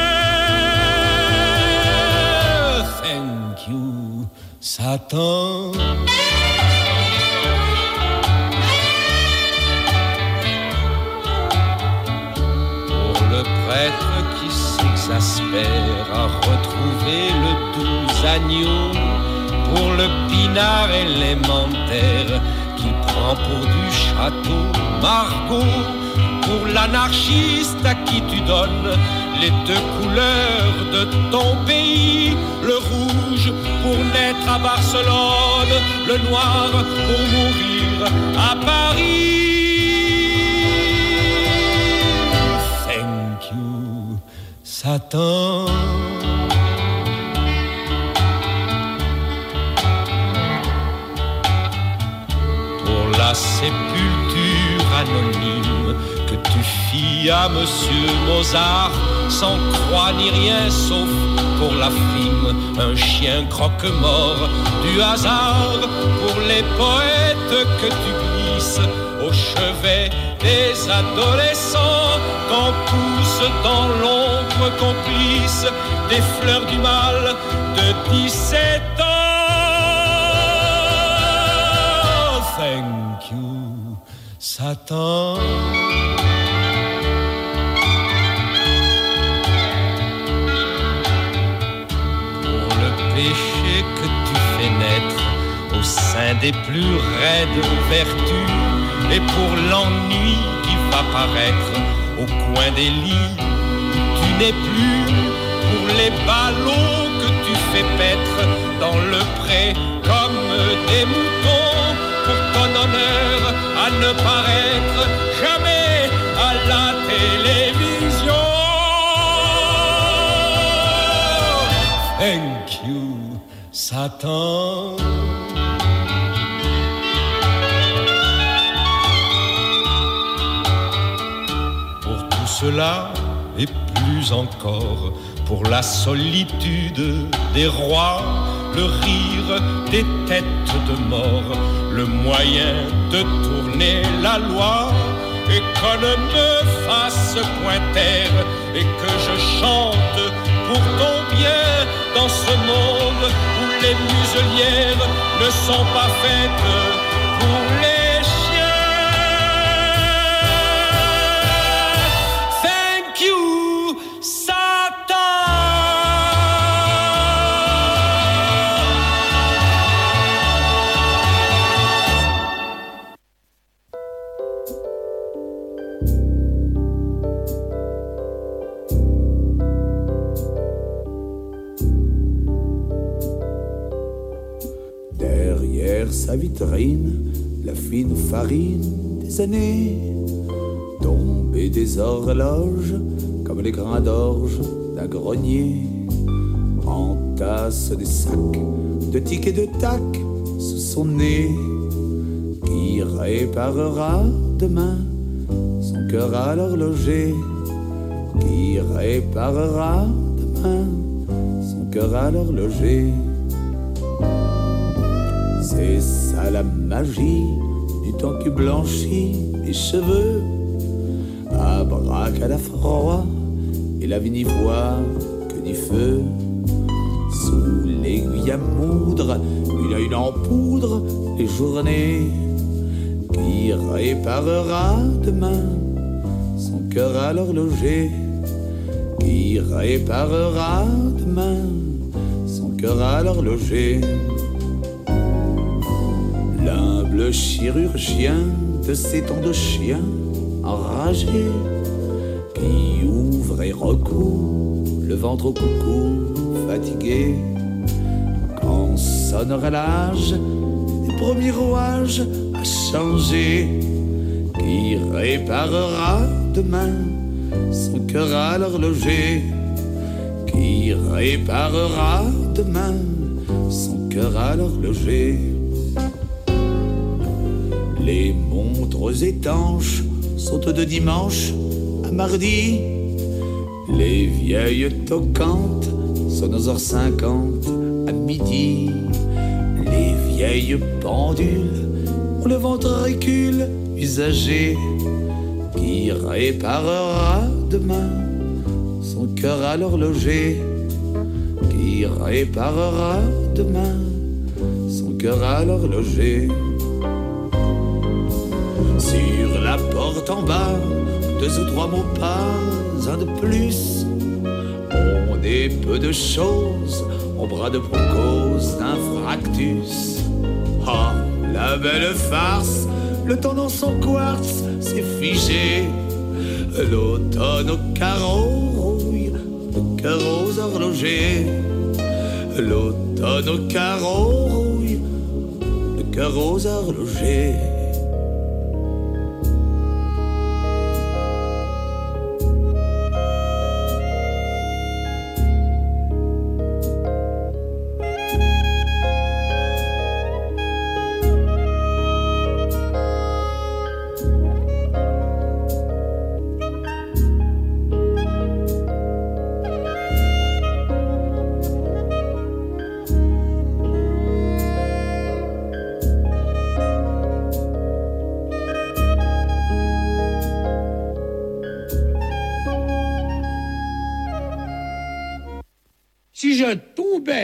Thank you, Satan. Prêtre qui s'exaspère à retrouver le doux agneau, pour le pinard élémentaire qui prend pour du château Margaux, pour l'anarchiste à qui tu donnes les deux couleurs de ton pays, le rouge pour naître à Barcelone, le noir pour mourir à Paris. Satan. sépulture anonyme que tu fis à Monsieur Mozart, sans croix ni rien sauf pour la frime, un chien croque-mort du hasard pour les poètes que tu glisses au chevet des adolescents, quand poussent dans l'ombre complice des fleurs du mal de 17 ans. Thank you, Satan. Pour le péché que tu fais naître au sein des plus raides vertus, et pour l'ennui qui va paraître au coin des lits où tu n'es plus, pour les ballots que tu fais paître dans le pré comme des moutons, pour ton honneur à ne paraître jamais à la télévision. Thank you, Satan. Cela et plus encore pour la solitude des rois, le rire des têtes de mort, le moyen de tourner la loi, et qu'on ne me fasse point taire, et que je chante pour ton bien dans ce monde où les muselières ne sont pas faites pour les chiens. Sa vitrine, la fine farine des années, tombée des horloges comme les grains d'orge d'un grenier, entasse des sacs de tic et de tac sous son nez. Qui réparera demain son cœur à l'horloger? Qui réparera demain son cœur à l'horloger? C'est ça la magie du temps qui blanchit les cheveux. Abracadabra, et la vie n'y voit que du feu. Sous l'aiguille à moudre, une en poudre les journées. Qui réparera demain son cœur à l'horloger? Qui réparera demain son cœur à l'horloger? L'humble chirurgien de ces temps de chien enragé, qui ouvre et recoue le ventre au coucou fatigué, quand sonnera l'âge des premiers rouages à changer. Qui réparera demain son cœur à l'horloger? Qui réparera demain son cœur à l'horloger? Les montres étanches sautent de dimanche à mardi. Les vieilles toquantes sonnent aux heures 50 à midi. Les vieilles pendules ont le ventricule usagé. Qui réparera demain son cœur à l'horloger? Qui réparera demain son cœur à l'horloger? Sur la porte en bas, 2 ou 3 mots, pas un de plus. On est peu de choses, au bras de cause d'un fractus. Ah, la belle farce, le temps dans son quartz s'est figé. L'automne aux carreaux rouille, le cœur aux horlogers. L'automne aux carreaux rouille, le cœur aux horlogers.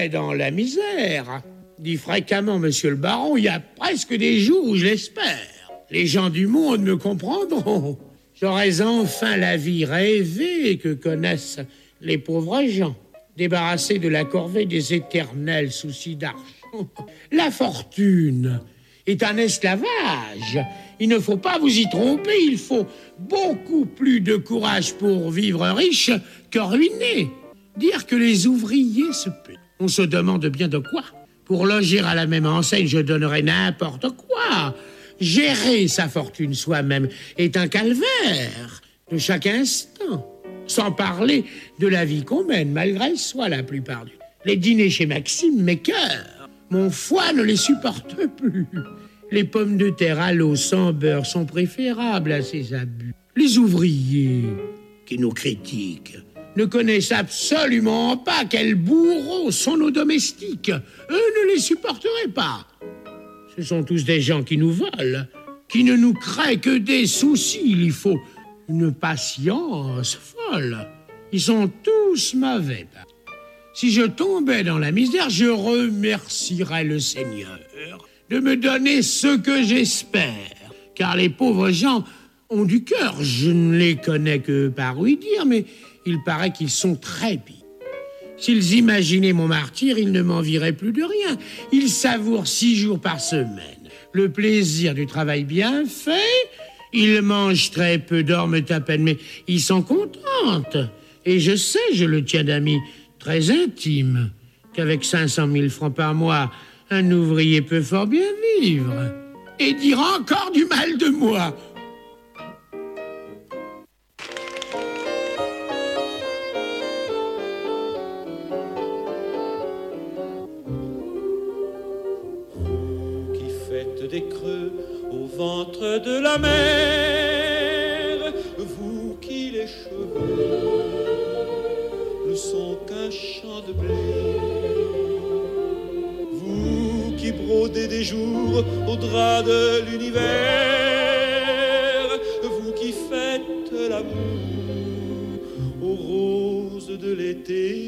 tombais dans la misère, dit fréquemment monsieur le baron, il y a presque des jours où je l'espère. Les gens du monde me comprendront. J'aurais enfin la vie rêvée que connaissent les pauvres gens, débarrassés de la corvée des éternels soucis d'argent. La fortune est un esclavage. Il ne faut pas vous y tromper, il faut beaucoup plus de courage pour vivre riche que ruiné. Dire que les ouvriers se paient. On se demande bien de quoi. Pour loger à la même enseigne, je donnerais n'importe quoi. Gérer sa fortune soi-même est un calvaire de chaque instant. Sans parler de la vie qu'on mène, malgré soi la plupart du temps. Les dîners chez Maxime m'écœurent. Mon foie ne les supporte plus. Les pommes de terre à l'eau sans beurre sont préférables à ces abus. Les ouvriers qui nous critiquent ne connaissent absolument pas quels bourreaux sont nos domestiques. Eux ne les supporteraient pas. Ce sont tous des gens qui nous volent, qui ne nous créent que des soucis. Il faut une patience folle. Ils sont tous mauvais. Si je tombais dans la misère, je remercierais le Seigneur de me donner ce que j'espère. Car les pauvres gens ont du cœur. Je ne les connais que par ouï dire, mais il paraît qu'ils sont très pis. S'ils imaginaient mon martyre, ils ne m'envieraient plus de rien. Ils savourent 6 jours par semaine le plaisir du travail bien fait. Ils mangent très peu, dorment à peine, mais ils sont contents. Et je sais, je le tiens d'amis très intime, qu'avec 500 000 francs par mois, un ouvrier peut fort bien vivre. Et dire encore du mal de moi. Des creux au ventre de la mer, vous qui les cheveux ne sont qu'un champ de blé, vous qui brodez des jours au drap de l'univers, vous qui faites l'amour aux roses de l'été,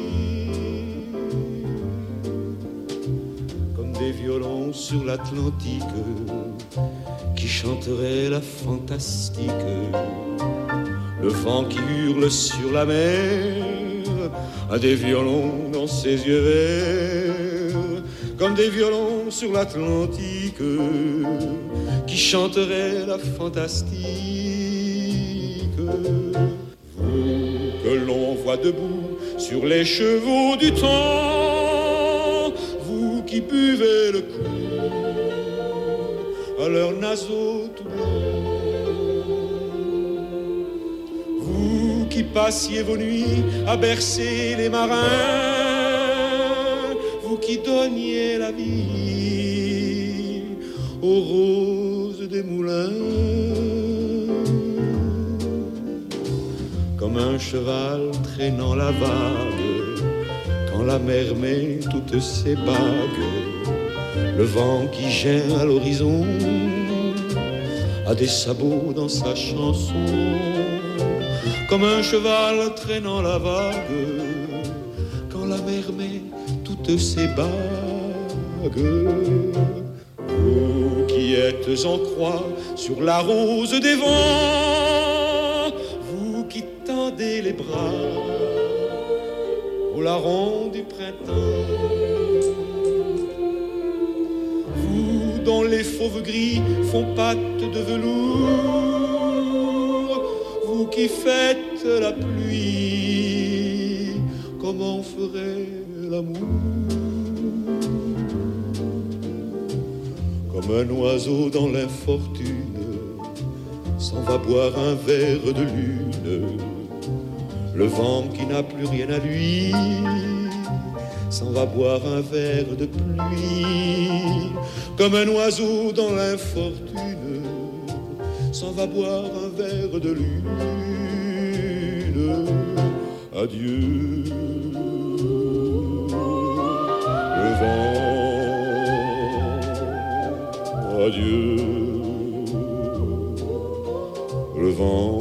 des violons sur l'Atlantique qui chanteraient la fantastique, le vent qui hurle sur la mer a des violons dans ses yeux verts, comme des violons sur l'Atlantique qui chanteraient la fantastique. Vous que l'on voit debout sur les chevaux du temps, qui buvez le coup à leurs naseaux tout blancs, vous qui passiez vos nuits à bercer les marins, vous qui donniez la vie aux roses des moulins, comme un cheval traînant la vague. Quand la mer met toutes ses bagues, le vent qui gêne à l'horizon a des sabots dans sa chanson, comme un cheval traînant la vague. Quand la mer met toutes ses bagues, vous qui êtes en croix sur la rose des vents, vous qui tendez les bras au larron du printemps, vous dont les fauves gris font pattes de velours, vous qui faites la pluie, comment ferait l'amour? Comme un oiseau dans l'infortune s'en va boire un verre de lune, le vent qui n'a plus rien à lui s'en va boire un verre de pluie. Comme un oiseau dans l'infortune s'en va boire un verre de lune. Adieu, le vent. Adieu, le vent.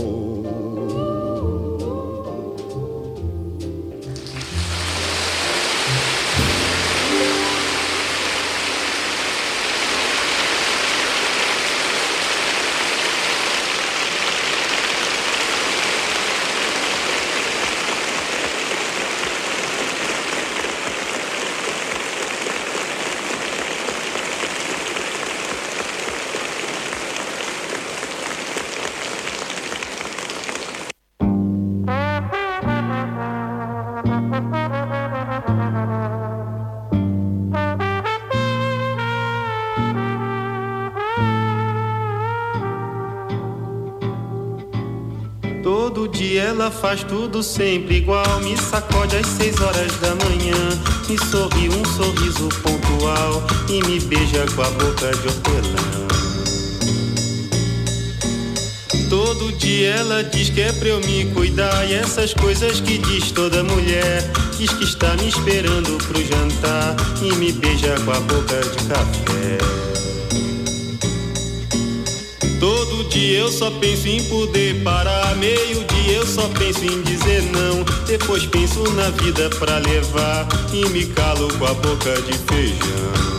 Todo dia ela faz tudo sempre igual. Me sacode às 6 horas da manhã, me sorri um sorriso pontual e me beija com a boca de hortelã. Todo dia ela diz que é pra eu me cuidar, e essas coisas que diz toda mulher. Diz que está me esperando pro jantar e me beija com a boca de café. Todo dia eu só penso em poder parar, meio-dia eu só penso em dizer não. Depois penso na vida pra levar e me calo com a boca de feijão.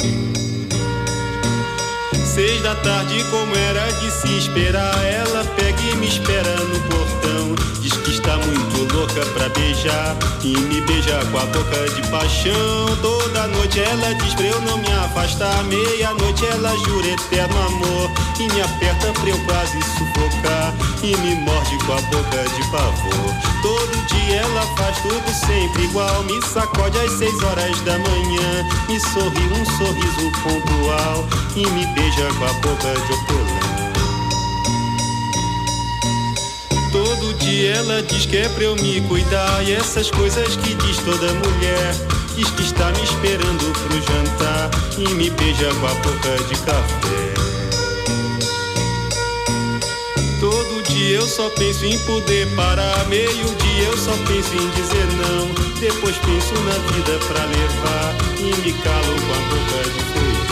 6 da tarde, como era de se esperar, ela pega e me espera no portão. Diz que está muito louca pra beijar e me beija com a boca de paixão. Toda noite ela diz pra eu não me afastar, meia-noite ela jura eterno amor e me aperta pra eu quase sufocar e me morde com a boca de pavor. Todo dia ela faz tudo sempre igual, me sacode às 6 horas da manhã, me sorri um sorriso pontual e me beija com a boca de hortelã. Todo dia ela diz que é pra eu me cuidar, e essas coisas que diz toda mulher. Diz que está me esperando pro jantar e me beija com a boca de café. Todo dia eu só penso em poder parar, meio-dia eu só penso em dizer não. Depois penso na vida pra levar e me calo com a boca de feijão.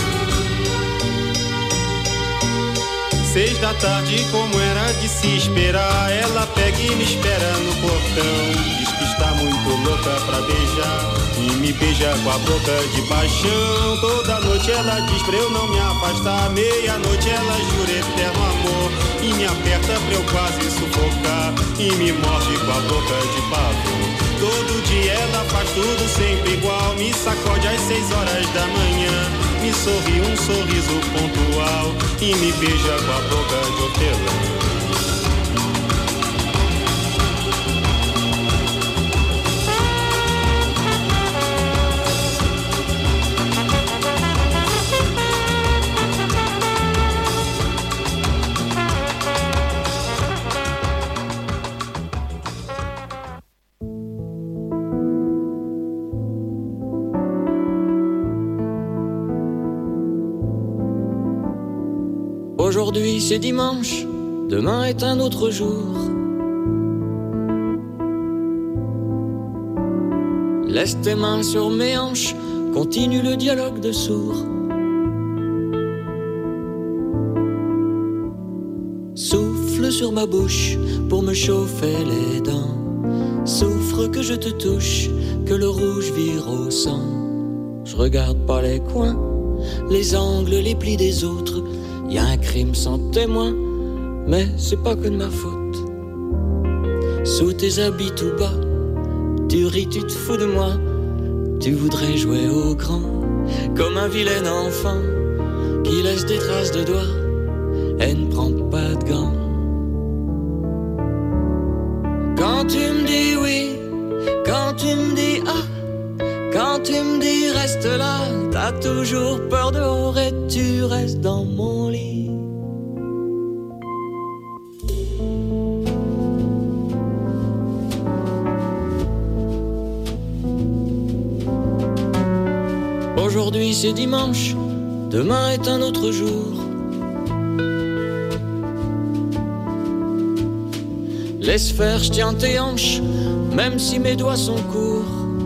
6 da tarde, como era de se esperar, ela pega e me espera no portão. Diz que está muito louca pra beijar e me beija com a boca de paixão. Toda noite ela diz pra eu não me afastar, meia-noite ela jura eterno amor e me aperta pra eu quase sufocar e me morde com a boca de pavor. Todo dia ela faz tudo sempre igual, me sacode às 6 horas da manhã, me sorri um sorriso pontual e me beija com a boca de hortelã. Aujourd'hui c'est dimanche, demain est un autre jour. Laisse tes mains sur mes hanches, continue le dialogue de sourds. Souffle sur ma bouche pour me chauffer les dents. Souffre que je te touche, que le rouge vire au sang. Je regarde pas les coins, les angles, les plis des autres. Y a un crime sans témoin, mais c'est pas que de ma faute. Sous tes habits tout bas, tu ris, tu te fous de moi. Tu voudrais jouer au grand, comme un vilain enfant qui laisse des traces de doigts et ne prend pas de gants. Quand tu me dis oui, quand tu me dis ah, quand tu me dis reste là, t'as toujours peur dehors et tu restes dans mon lit. Aujourd'hui c'est dimanche, demain est un autre jour. Laisse faire, je tiens tes hanches, même si mes doigts sont courts.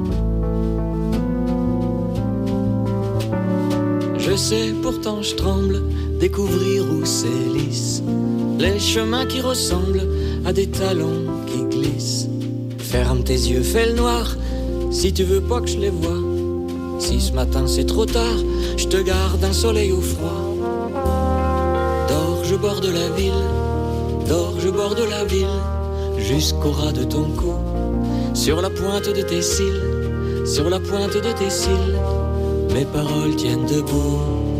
Je sais, pourtant je tremble, découvrir où c'est lisse. Les chemins qui ressemblent à des talons qui glissent. Ferme tes yeux, fais le noir, si tu veux pas que je les voie. Si ce matin c'est trop tard, je te garde un soleil au froid. Dors, je borde la ville, dors, je borde la ville, jusqu'au ras de ton cou. Sur la pointe de tes cils, sur la pointe de tes cils, mes paroles tiennent debout.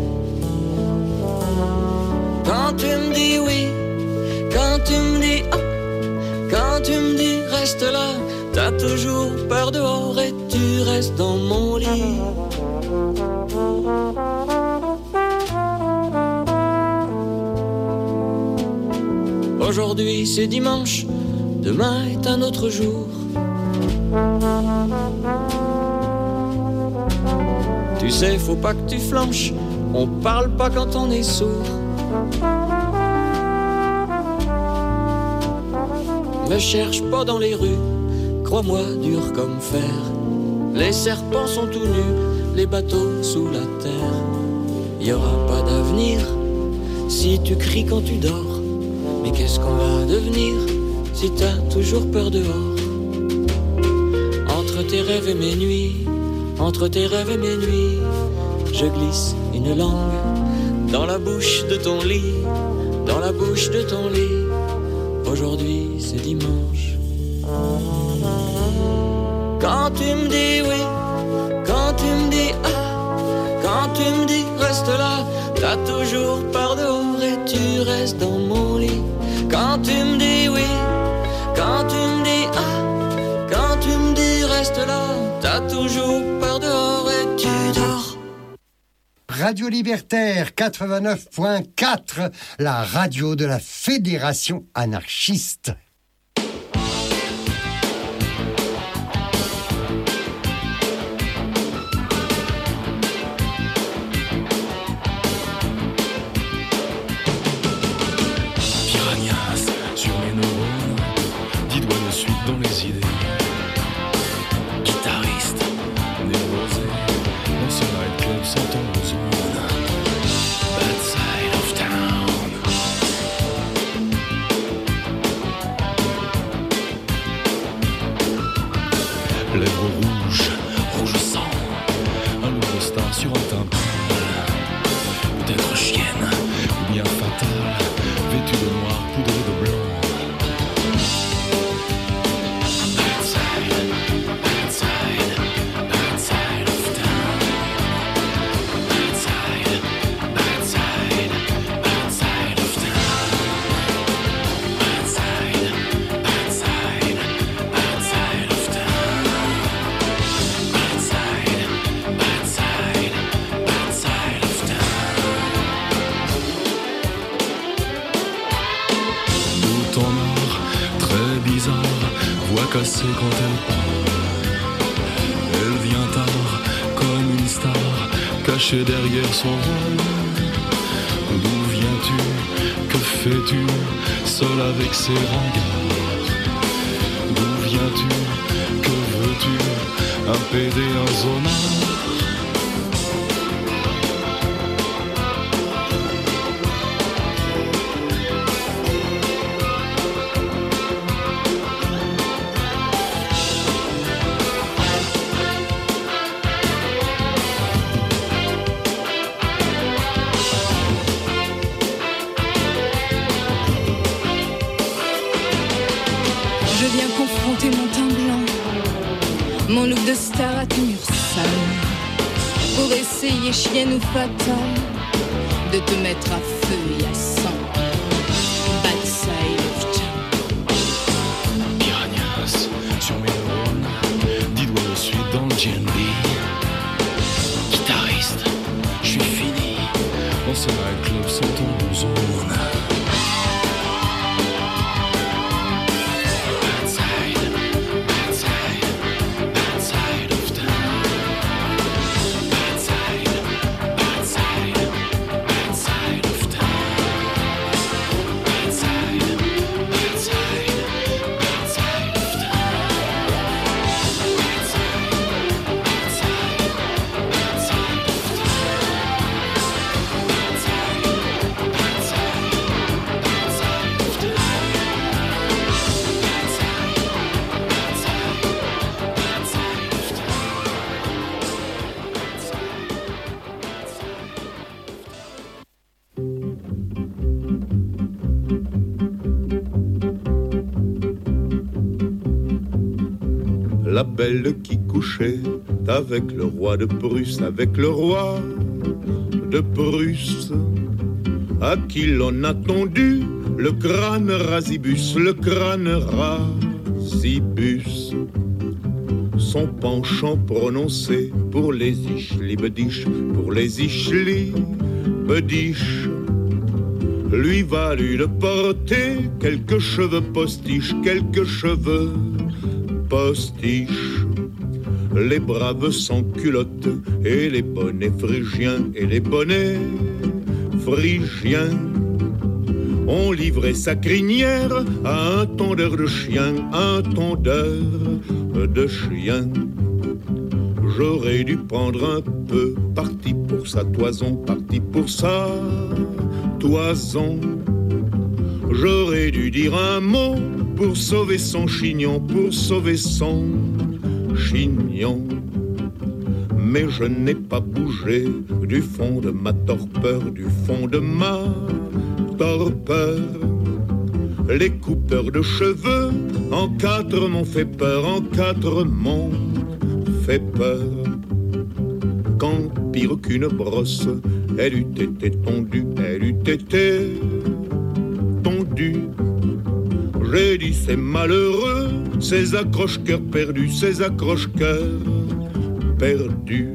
Quand tu me dis oui, quand tu me dis ah, quand tu me dis reste là, t'as toujours peur dehors et tu restes dans mon lit. Aujourd'hui c'est dimanche, demain est un autre jour. Tu sais, faut pas que tu flanches, on parle pas quand on est sourd. Me cherche pas dans les rues, crois-moi, dur comme fer. Les serpents sont tout nus, les bateaux sous la terre. Y aura pas d'avenir si tu cries quand tu dors. Mais qu'est-ce qu'on va devenir si t'as toujours peur dehors? Entre tes rêves et mes nuits, entre tes rêves et mes nuits, je glisse une langue dans la bouche de ton lit, dans la bouche de ton lit. Aujourd'hui c'est dimanche. Quand tu me dis oui, quand tu me dis ah, quand tu me dis reste là, t'as toujours peur dehors et tu restes dans mon lit. Quand tu me dis oui, quand tu me dis ah, quand tu me dis reste là, t'as toujours peur dehors et tu dors. Radio Libertaire 89.4, la radio de la Fédération anarchiste. Piranhas sur mes neurones, 10 doigts de suite dans les idées. Guitariste, névrosé, dans ce nightclub sans ton besoin. Bad side of town. Lèvres rouges, rouge sang, un nouveau star sur un tympan. Peut-être chienne, ou bien fatale, vêtue de noir, poudrée de blanc. Bad side, bad side, bad side of town. Bad side, bad side, bad side of town. Bad side, bad side, bad side of town. Bad side, bad side, bad side of town. Tout en or, très bizarre, voix cassée quand elle parle. Elle vient tard, comme une star, cachée derrière son rôle. D'où viens-tu? Que fais-tu? Seul avec ses regards. D'où viens-tu? Que veux-tu? Un PD, un zonard. Je viens confronter mon teint blanc, mon look de star à tenir sale, pour essayer, chienne ou fatale, de te mettre à feu et à sang. Bad side of town. Piranhas sur mes neurones, 10 doigts de suite dans le GNB. Guitariste, je suis fini, dans ce nightclub sans ton zone. Bad side, bad side, bad side of town. Bad side, bad side, bad side of town. Bad side, bad side, bad side of town. Bad side, bad side, bad side of town. Bad side, bad side, bad side of town. La belle qui couchait avec le roi de Prusse, avec le roi de Prusse, à qui l'on a tondu le crâne rasibus, le crâne rasibus. Son penchant prononcé pour les ischli-bediches, pour les ischli-bediches. lui valut de porter quelques cheveux postiches, quelques cheveux postiches. Les braves sans culottes et les bonnets phrygiens et les bonnets phrygiens ont livré sa crinière à un tondeur de chien, un tondeur de chien. J'aurais dû prendre un peu parti pour sa toison, parti pour sa toison. J'aurais dû dire un mot pour sauver son chignon, pour sauver son chignon. Mais je n'ai pas bougé du fond de ma torpeur, du fond de ma torpeur. Les coupeurs de cheveux en quatre m'ont fait peur, en quatre m'ont fait peur. Quand pire qu'une brosse, elle eût été tondue, elle eût été tondue. J'ai dit c'est malheureux, ces accroche-cœurs perdus, ces accroche-cœurs perdus.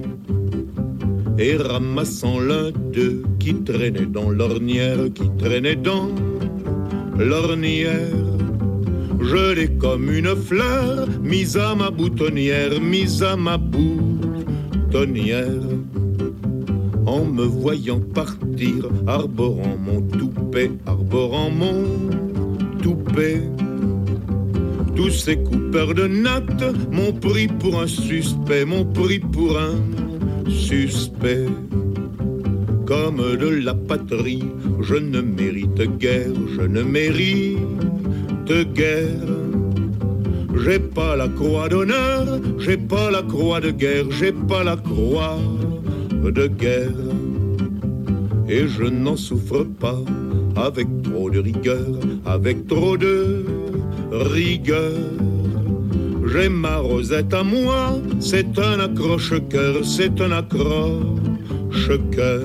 Et ramassant l'un d'eux qui traînait dans l'ornière, qui traînait dans l'ornière, je l'ai comme une fleur mise à ma boutonnière, mise à ma boutonnière. En me voyant partir, arborant mon toupet, arborant mon toupet, tous ces coupeurs de nattes m'ont pris pour un suspect, m'ont pris pour un suspect. Comme de la patrie, je ne mérite guère, je ne mérite guère. J'ai pas la croix d'honneur, j'ai pas la croix de guerre, j'ai pas la croix de guerre. Et je n'en souffre pas avec trop de rigueur, avec trop de rigueur. J'ai ma Rosette à moi, c'est un accroche-cœur, c'est un accroche-cœur.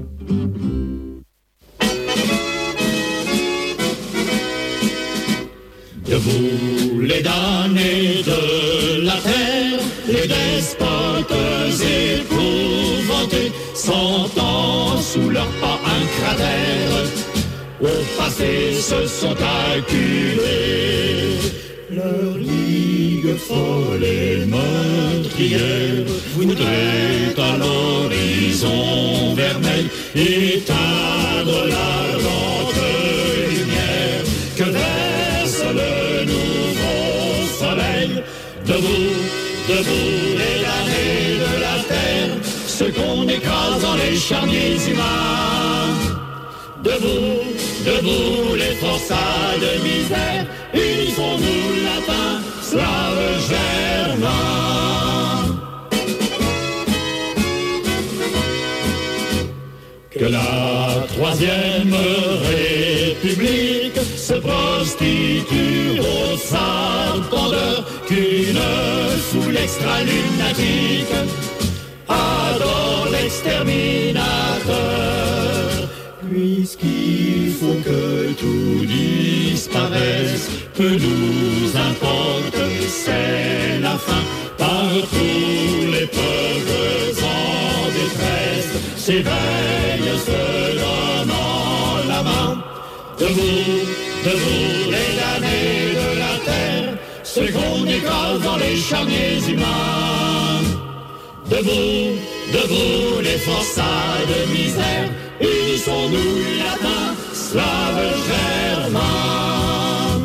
Debout les damnés de la terre, les despotes épouvantés, sentant sous leurs pas un cratère, au passé se sont acculés. Leur ligue folle et meurtrière voudrait à l'horizon vermeil éteindre l'ardente lumière que verse le nouveau soleil. Debout, debout les damnés de la terre, ceux qu'on écrase dans les charniers humains. Debout, debout les forçats de misère, unissons-nous latins, slaves germains. Que la troisième république se prostitue aux serpenteurs, qu'une foule extra-lunatique adore l'exterminateur. Puisqu'il faut que tout disparaisse, peu nous importe, c'est la fin. Partout les peuples en détresse s'éveillent, se donnant la main. Debout, debout les damnés de la terre, ceux qu'on écrase dans les charniers humains. Debout, debout les forçats de misère, unissons-nous latins, slaves germains.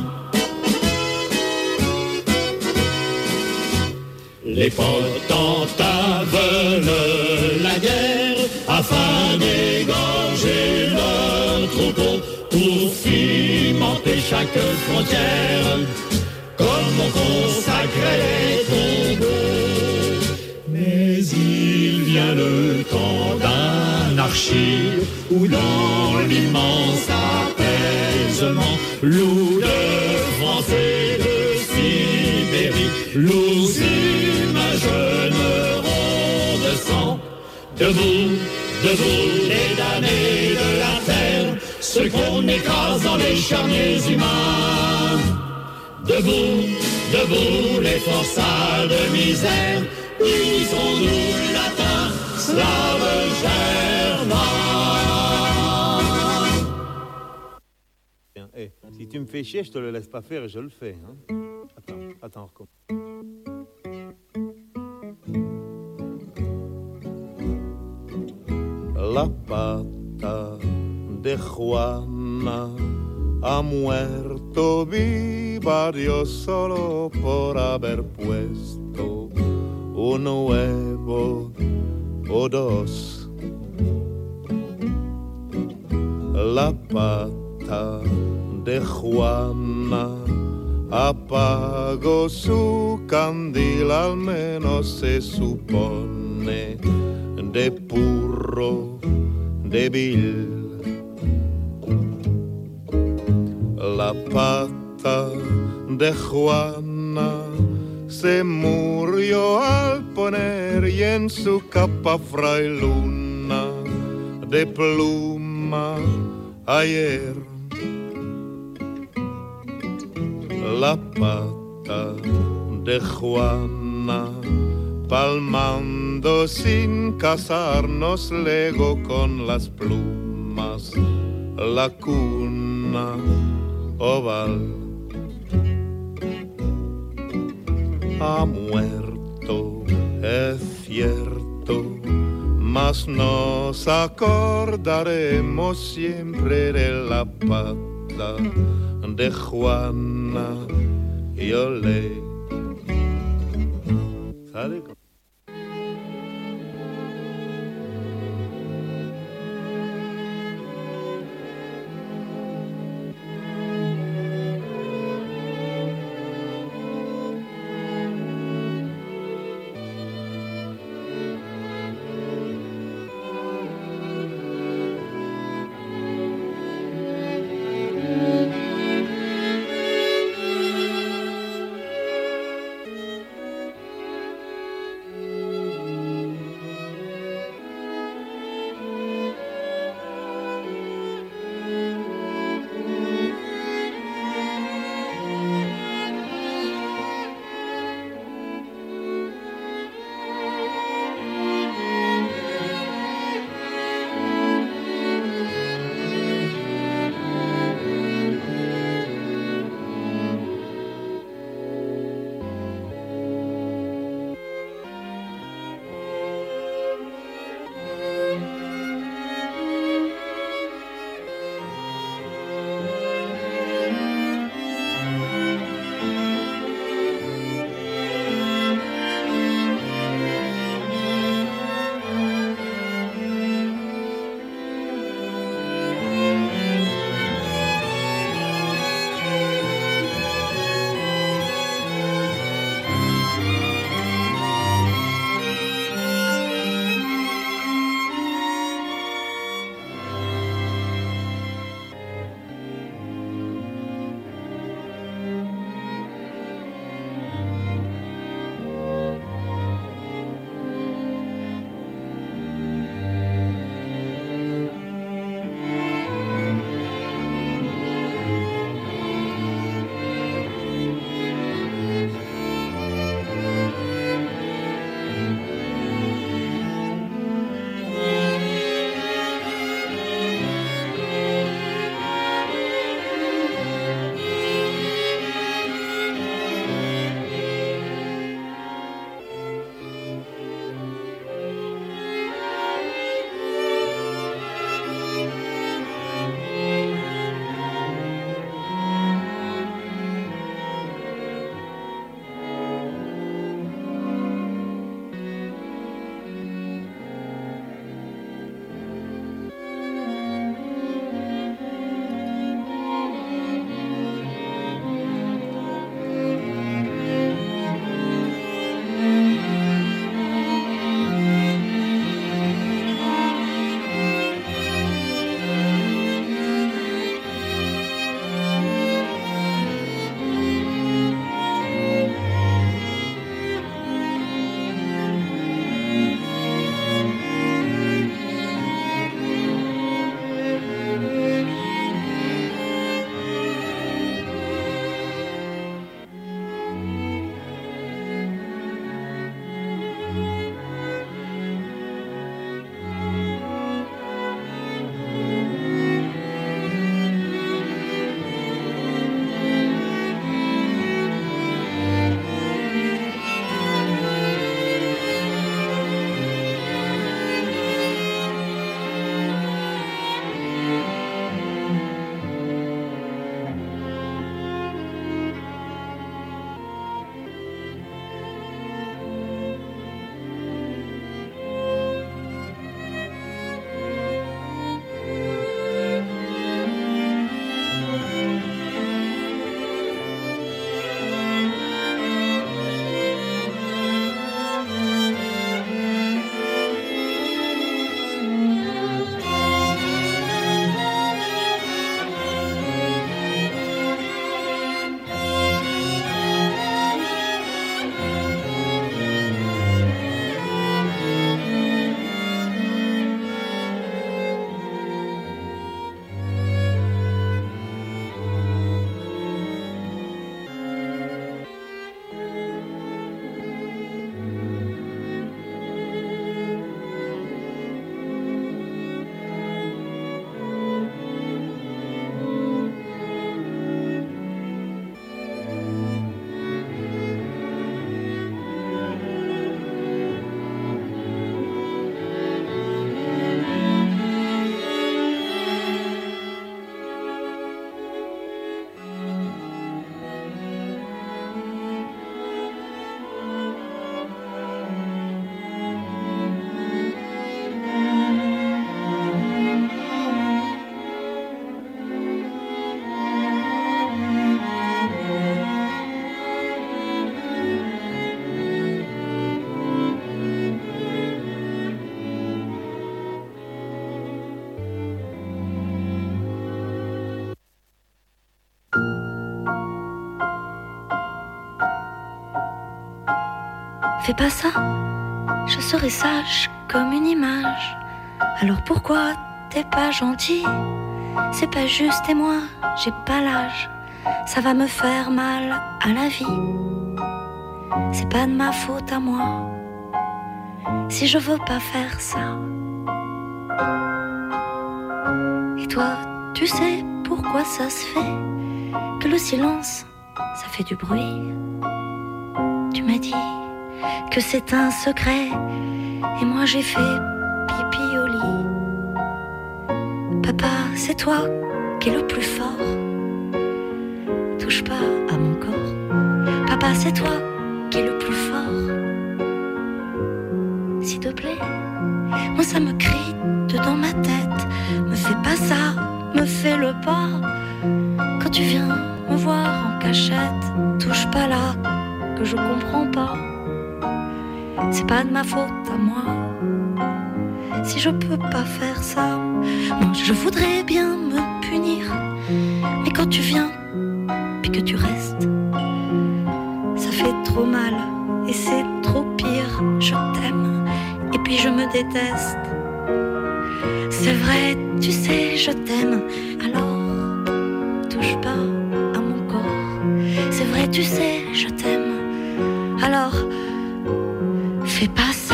Les potentats veulent la guerre afin d'égorger leur troupeau, pour fimenter chaque frontière, comme on consacrait les tombeaux. Mais il vient le temps d'anarchie, où dans l'immense apaisement, loups de France et de Sibérie, loups humains jeûneront de sang. Debout, debout les damnés de la terre, ceux qu'on écrase dans les charniers humains. Debout, debout les forçats de misère, unissons-nous latins, slaves germains. hey, si tu me fais chier, je te le laisse pas faire et je le fais. Hein. Attends, recommence. La pata de Juana ha muerto viva Dios solo por haber puesto un huevo o dos. La pata de Juana apagó su candil, al menos se supone, de puro débil. La pata de Juana se murió al poner y en su capa frailuna de pluma ayer. La pata de Juana palmando sin casarnos legó con las plumas la cuna oval. Ha muerto, es cierto, mas nos acordaremos siempre de la pata de Juana y olé. ¿Sale? Fais pas ça, je serai sage comme une image. Alors pourquoi t'es pas gentil? C'est pas juste et moi, j'ai pas l'âge. Ça va me faire mal à la vie. C'est pas de ma faute à moi si je veux pas faire ça. Et toi, tu sais pourquoi ça se fait que le silence, ça fait du bruit. Tu m'as dit que c'est un secret et moi j'ai fait pipi au lit. Papa, c'est toi qui es le plus fort. Touche pas à mon corps. Papa, c'est toi qui es le plus fort. S'il te plaît, moi ça me crie dedans ma tête. Me fais pas ça, me fais le pas. Quand tu viens me voir en cachette, touche pas là que je comprends pas. C'est pas de ma faute à moi si je peux pas faire ça. Moi je voudrais bien me punir, mais quand tu viens puis que tu restes, ça fait trop mal et c'est trop pire. Je t'aime et puis je me déteste. C'est vrai, tu sais, je t'aime. Alors touche pas à mon corps. C'est vrai, tu sais, je t'aime. Alors fais pas ça.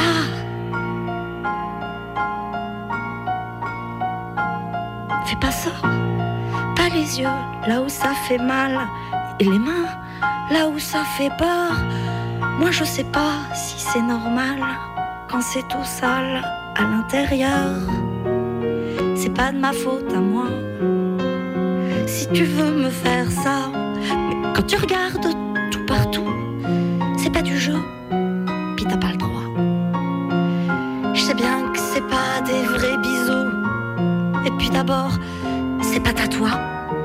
Fais pas ça. Pas les yeux là où ça fait mal et les mains là où ça fait peur. Moi je sais pas si c'est normal quand c'est tout sale à l'intérieur. C'est pas de ma faute à moi si tu veux me faire ça. Mais quand tu regardes tout partout, c'est pas du jeu, puis t'as pas le droit. Je sais bien que c'est pas des vrais bisous. Et puis d'abord, c'est pas à toi.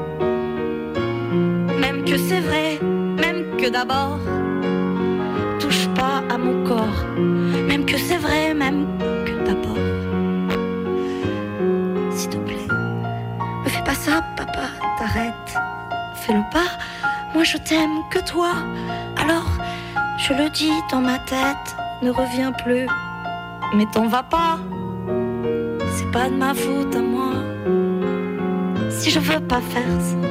Même que c'est vrai, même que d'abord, touche pas à mon corps. Même que c'est vrai, même que d'abord. S'il te plaît, me fais pas ça, papa, t'arrêtes. Fais-le pas, moi je t'aime que toi. Alors, je le dis dans ma tête, ne reviens plus. Mais t'en vas pas, c'est pas de ma faute à moi si je veux pas faire ça.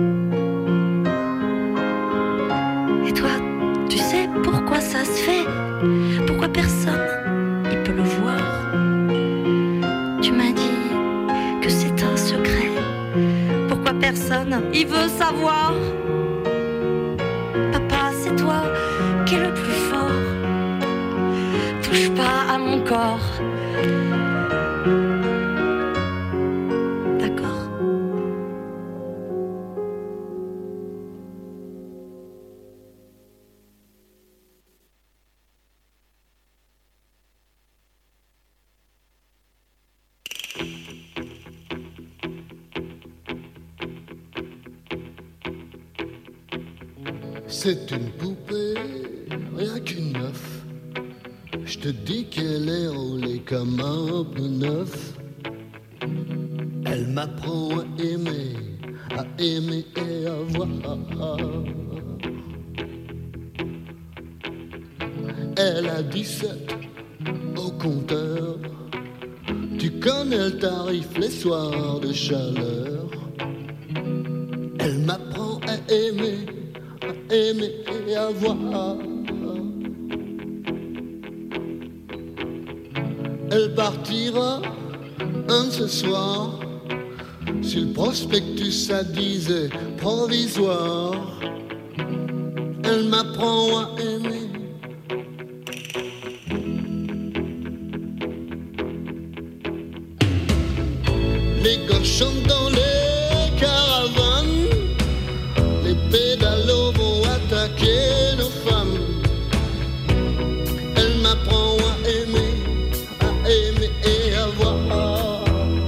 Et toi, tu sais pourquoi ça se fait? Pourquoi personne il peut le voir? Tu m'as dit que c'est un secret. Pourquoi personne il veut savoir? Papa, c'est toi qui es le plus fort. Touche pas à mon corps. C'est une poupée, rien qu'une neuf. Je te dis qu'elle est roulée comme un pneu neuf. Elle m'apprend à aimer et à voir. Elle a 17 au compteur. Tu connais le tarif les soirs de chaleur. Elle m'apprend à aimer et à voir. Elle partira un ce soir. Si le prospectus ça disait provisoire. Elle m'apprend à aimer. Les gars chantent dans les caravanes. Les pédalos vont attaquer nos femmes. Elle m'apprend à aimer et à voir.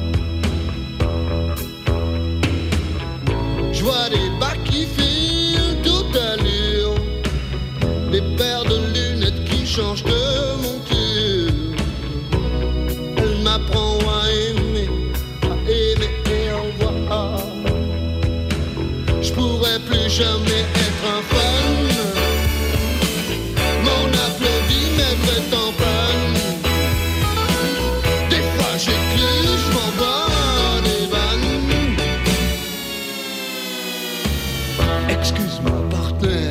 Je vois des bacs qui filent toute allure, des paires de lunettes qui changent de monture. Elle m'apprend à aimer et à voir. Je pourrais plus jamais être un fan. Mon applaudit, mais Excuse-moi, partenaire.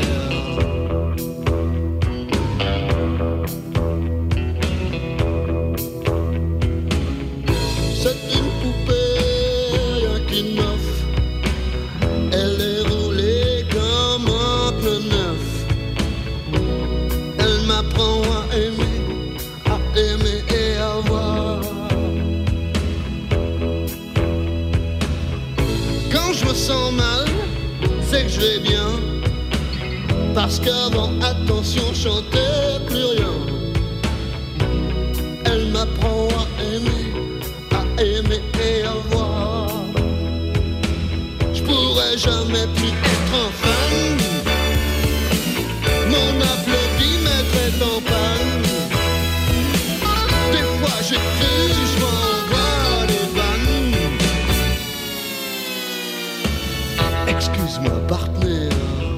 C'est une poupée, rien qui neuf. Elle est roulée comme un pneu neuf. Elle m'apprend à aimer et à voir. Quand je me sens mal, c'est que je vais bien. Parce qu'avant, attention, je chantais plus rien. Elle m'apprend à aimer et à voir. Je pourrais jamais plus être un fan. Mon applaudimètre est en panne. Des fois j'ai cru, je m'envoie les vannes. Excuse-moi, partenaire.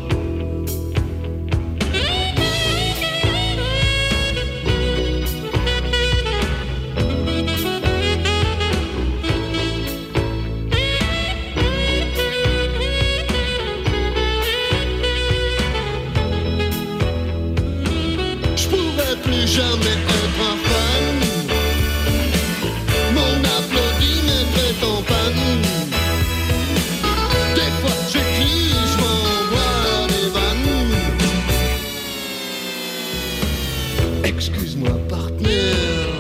Jamais être un fan. Mon applaudimètre est en panne. Des fois j'écris, je m'envoie les vannes. Excuse-moi, partenaire.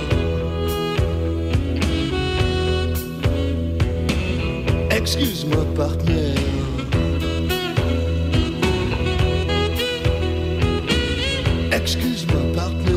Excuse-moi, partenaire. Excuse-moi, partenaire.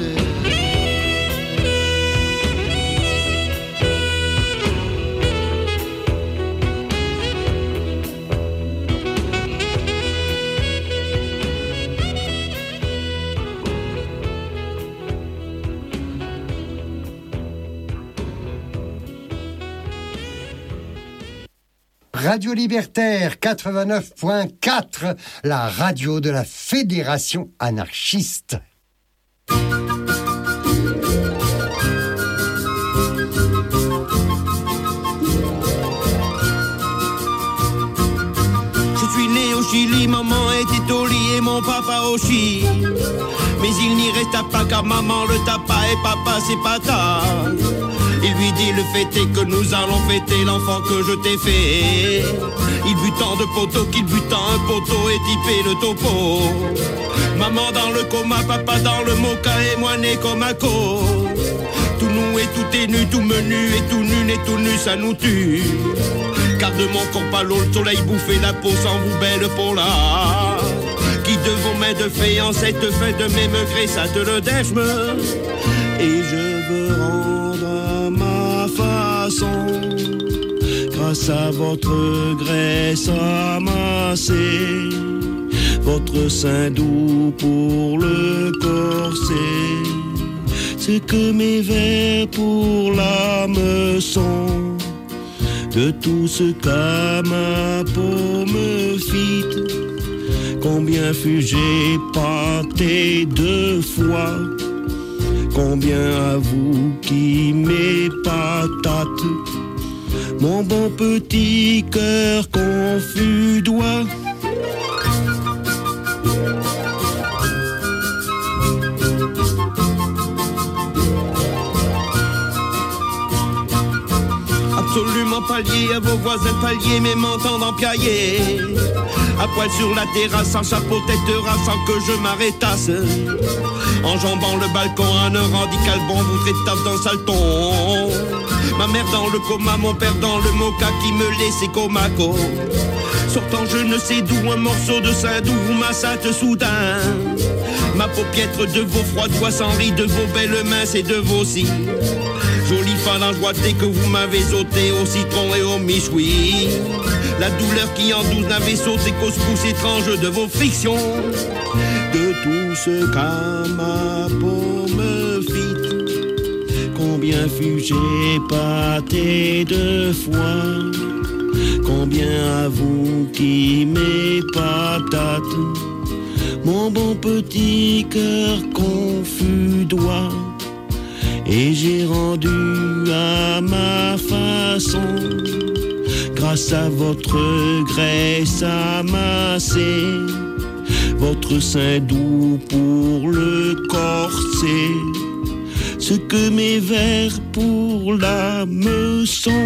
Radio Libertaire 89.4, la radio de la Fédération anarchiste. Je suis né au Chili, maman était au lit et mon papa aussi. Mais il n'y resta pas car maman le tapa et papa c'est pata. Il lui dit le fait est que nous allons fêter l'enfant que je t'ai fait. Il but tant de poteaux qu'il buta un poteau et typé le topo. Maman dans le coma, papa dans le mocha et moi né comme à cause. Tout nu et tout est nu, tout menu et tout nu et tout nu ça nous tue. Car de mon corps à l'eau le soleil bouffait la peau sans vous belle pour là. Qui de vos mains de fiançailles te fait de même gré ça te le dèchme. Et je veux rendre à ma façon, grâce à votre graisse amassée, votre sein doux pour le corset. Ce que mes vers pour l'âme sont, de tout ce qu'à ma peau me fit. Combien fus-je épaté 2 fois, combien à vous qui m'épatate, mon bon petit cœur confus doit. Absolument pas lié à vos voisins paliers, mais m'entendant piailler. À poil sur la terrasse, sans chapeau, tête sans que je m'arrêtasse. Enjambant le balcon, un radical bon, vous traitez dans salton. Ma mère dans le coma, mon père dans le mocha qui me laissait comaco. Sortant je ne sais d'où un morceau de sein doux, ma sainte soudain. Ma paupiètre de vos froids doigts sans rides, de vos belles mains, c'est de vos cils. Jolie phalange joyeux que vous m'avez ôté au citron et au michoui. La douleur qui en 12 n'avait sauté qu'aux secousses étranges de vos frictions. De tout ce qu'à ma peau me fit, combien fus-je épaté 2 fois, combien à vous qui m'épatate, mon bon petit cœur confus doit. Et j'ai rendu à ma façon, grâce à votre graisse amassée, votre sein doux pour le corset, ce que mes vers pour l'âme sont.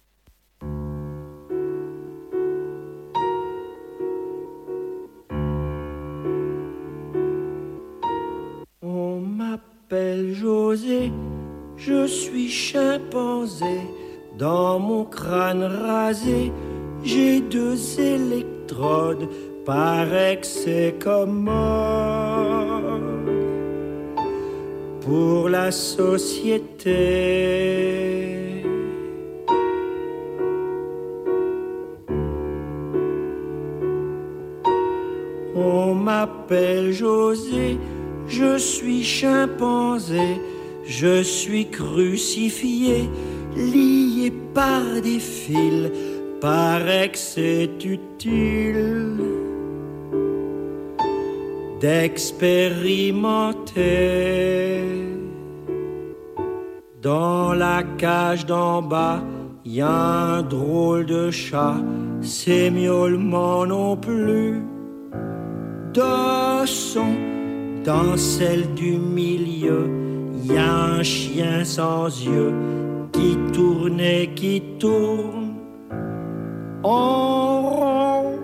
On m'appelle José, je suis chimpanzé. Dans mon crâne rasé, j'ai 2 électrodes, paraît que c'est commode. Pour la société, on m'appelle José, je suis chimpanzé, je suis crucifié, lié par des fils, paraît que c'est utile d'expérimenter. Dans la cage d'en bas, y a un drôle de chat, ses miaulements non plus de son. Dans celle du milieu, y a un chien sans yeux qui tourne et qui tourne en rond.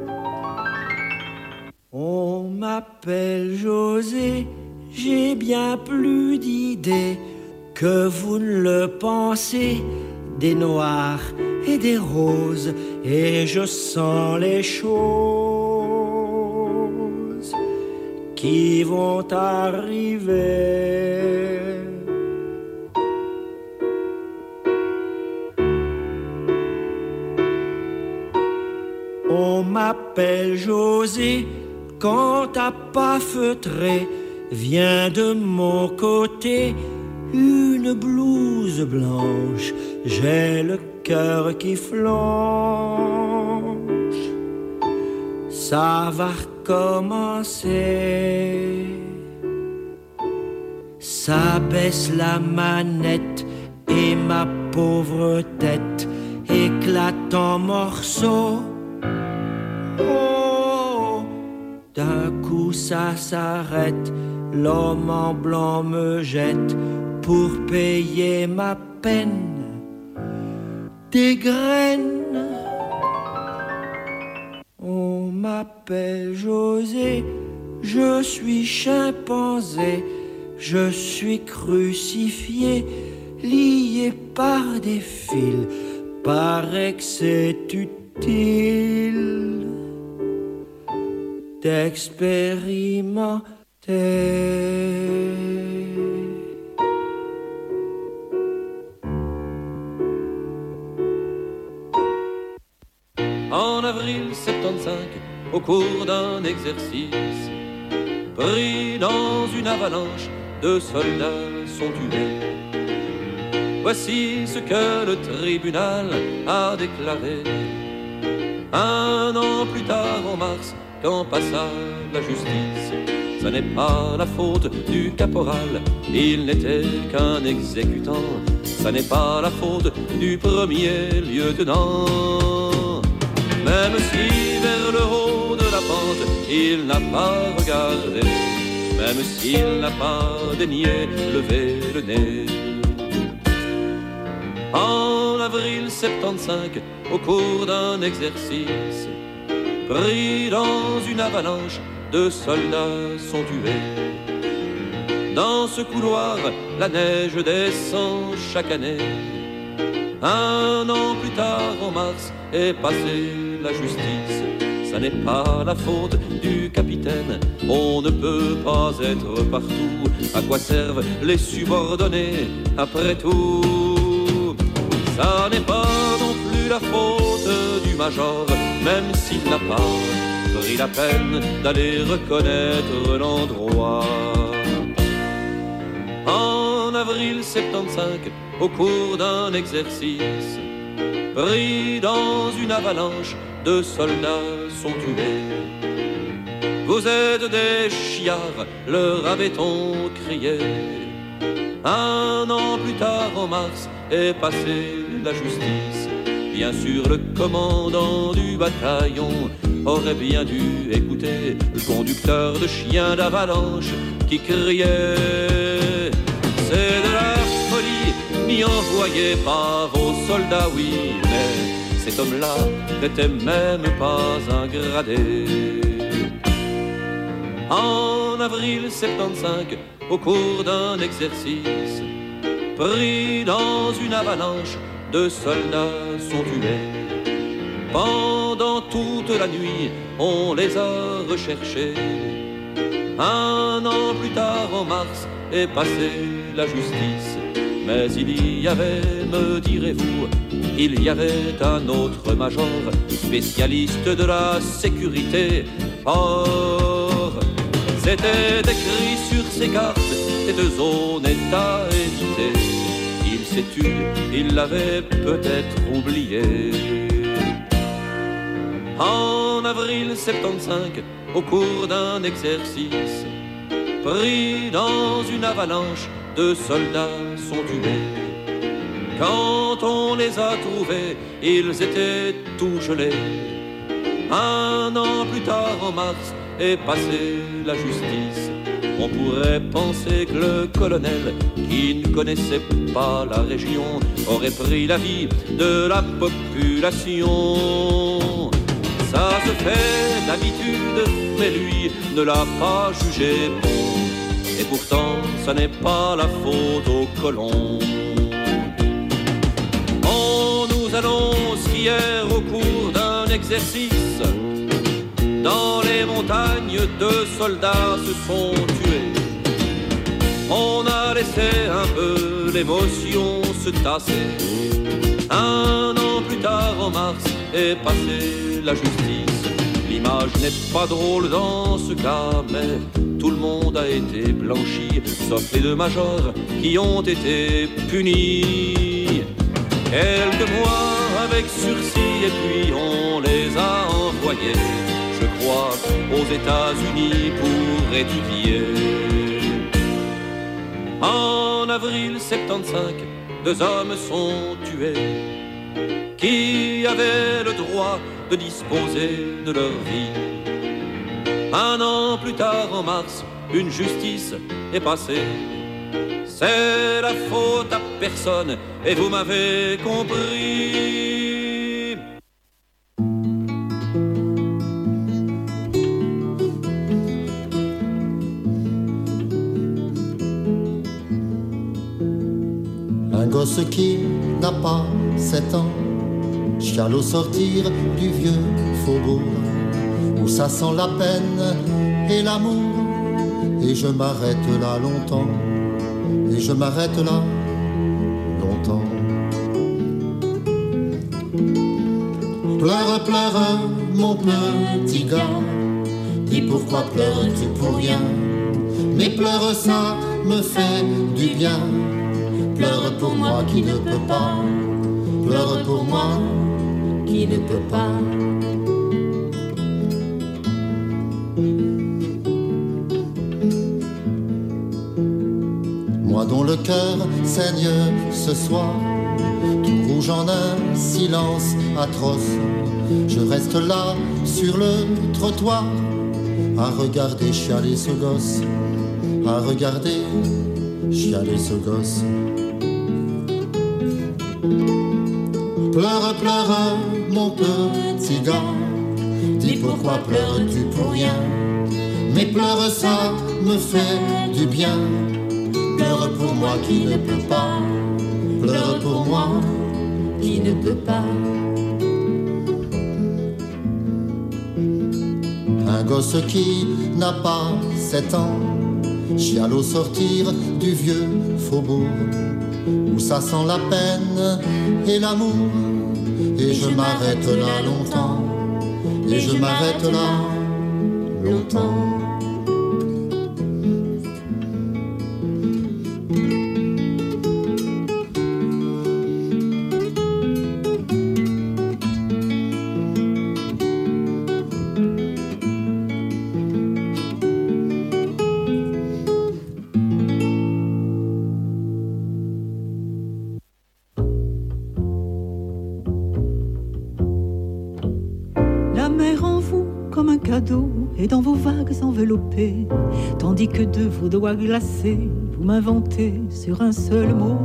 On m'appelle José, j'ai bien plus d'idées que vous ne le pensez, des noirs et des roses, et je sens les choses qui vont arriver. On m'appelle José, quand t'as pas feutré, viens de mon côté, une blouse blanche, j'ai le cœur qui flanche. Ça va recommencer. Ça baisse la manette et ma pauvre tête éclate en morceaux. Oh, d'un coup ça s'arrête, l'homme en blanc me jette pour payer ma peine des graines. On m'appelle José, je suis chimpanzé, je suis crucifié, lié par des fils, paraît que c'est utile d'expérimenter. En avril 75, au cours d'un exercice, pris dans une avalanche, 2 soldats sont tués. Voici ce que le tribunal a déclaré. Un an plus tard, en mars, quand passa la justice, ce n'est pas la faute du caporal, il n'était qu'un exécutant. Ce n'est pas la faute du premier lieutenant. Même si vers le haut de la pente il n'a pas regardé, même s'il n'a pas daigné lever le nez. En avril 75, au cours d'un exercice, pris dans une avalanche, 2 soldats sont tués. Dans ce couloir, la neige descend chaque année. Un an plus tard, en mars, est passée la justice. Ça n'est pas la faute du capitaine, on ne peut pas être partout. À quoi servent les subordonnés après tout? Ça n'est pas non plus la faute du major, même s'il n'a pas pris la peine d'aller reconnaître l'endroit. En avril 75, au cours d'un exercice, pris dans une avalanche, 2 soldats sont tués. Vous êtes des chiards, leur avait-on crié. Un an plus tard, en mars, est passée la justice. Bien sûr, le commandant du bataillon aurait bien dû écouter le conducteur de chien d'avalanche qui criait: c'est de la folie, n'y envoyez pas vos soldats, oui, mais cet homme-là n'était même pas un gradé. En avril 75, au cours d'un exercice, pris dans une avalanche, 2 soldats sont tués. Pendant toute la nuit, on les a recherchés. Un an plus tard, en mars, est passée la justice. Mais il y avait, me direz-vous, il y avait un autre major, spécialiste de la sécurité. Or, c'était écrit sur ses cartes, cette zone est à éviter. Il s'est tu, il l'avait peut-être oublié. En avril 75, au cours d'un exercice, pris dans une avalanche, 2 soldats sont tués. Quand on les a trouvés, ils étaient tout gelés. Un an plus tard, en mars, est passée la justice. On pourrait penser que le colonel, qui ne connaissait pas la région, aurait pris la vie de la population. Ça se fait d'habitude, mais lui ne l'a pas jugé bon. Et pourtant, ça n'est pas la faute aux colons. On nous annonce qu'hier, au cours d'un exercice, dans les montagnes, 2 soldats se sont tués. On a laissé un peu l'émotion se tasser. Un an plus tard, en mars, est passée la justice. L'image n'est pas drôle dans ce cas, mais tout le monde a été blanchi, sauf les 2 majors qui ont été punis. Quelques mois avec sursis et puis on les a envoyés, je crois, aux États-Unis pour étudier. En avril 75, 2 hommes sont tués qui avaient le droit de disposer de leur vie. Un an plus tard, en mars, une justice est passée. C'est la faute à personne et vous m'avez compris. Un gosse qui n'a pas 7 ans chiale au sortir du vieux faubourg où ça sent la peine et l'amour. Et je m'arrête là longtemps, et je m'arrête là longtemps. Pleure, pleure, mon petit gars, dis pourquoi pleures-tu pour rien? Mais pleure, ça me fait du bien. Pleure pour moi qui ne peux pas, pleure pour moi qui ne peut pas. Moi dont le cœur saigne ce soir, tout rouge en un silence atroce, je reste là sur le trottoir, à regarder chialer ce gosse, à regarder chialer ce gosse. Pleure, pleure, mon petit gars, dis pourquoi pleures-tu pour rien? Mais pleure, ça me fait du bien. Pleure pour moi qui ne peut pas, pleure pour moi qui ne peut pas. Un gosse qui n'a pas 7 ans chiale au sortir du vieux faubourg où ça sent la peine et l'amour. Et je m'arrête là longtemps, et je m'arrête là longtemps. et dans vos vagues enveloppées, tandis que de vos doigts glacés, vous m'inventez sur un seul mot.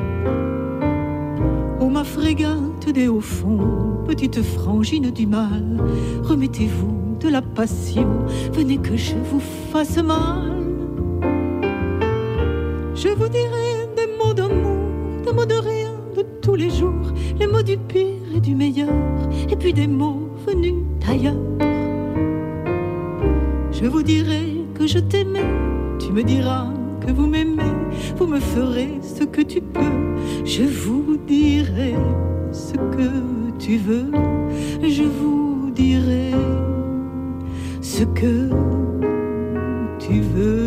Ô ma frégate des hauts fonds, petite frangine du mal, remettez-vous de la passion, venez que je vous fasse mal. Je vous dirai des mots d'amour, des mots de rien de tous les jours, les mots du pire et du meilleur, et puis des mots venus d'ailleurs. Je vous dirai que je t'aimais, tu me diras que vous m'aimez, vous me ferez ce que tu peux, je vous dirai ce que tu veux, je vous dirai ce que tu veux.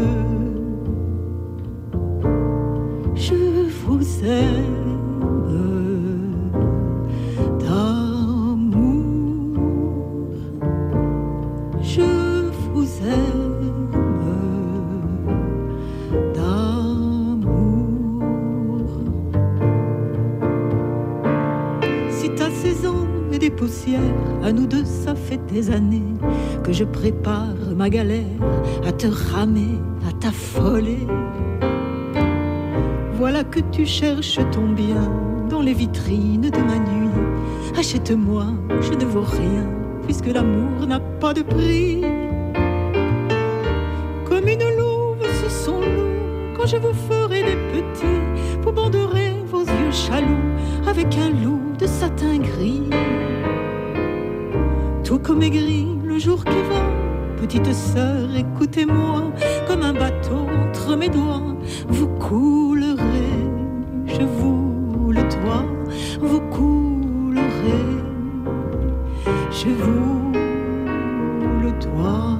Je vous aime d'amour, je vous aime d'amour. Si t'as 16 ans et des poussières, à nous deux ça fait des années que je prépare ma galère à te ramer, à t'affoler. Voilà que tu cherches ton bien dans les vitrines de ma nuit. Achète-moi, je ne vaux rien, puisque l'amour n'a pas de prix. Comme une louve sous son loup, quand je vous ferai des petits, vous banderez vos yeux chaloux avec un loup de satin gris. Tout comme est gris le jour qui va, petite sœur, écoutez-moi, comme un bateau entre mes doigts, vous coulerez, je vous le dois, vous coulerez, je vous le dois.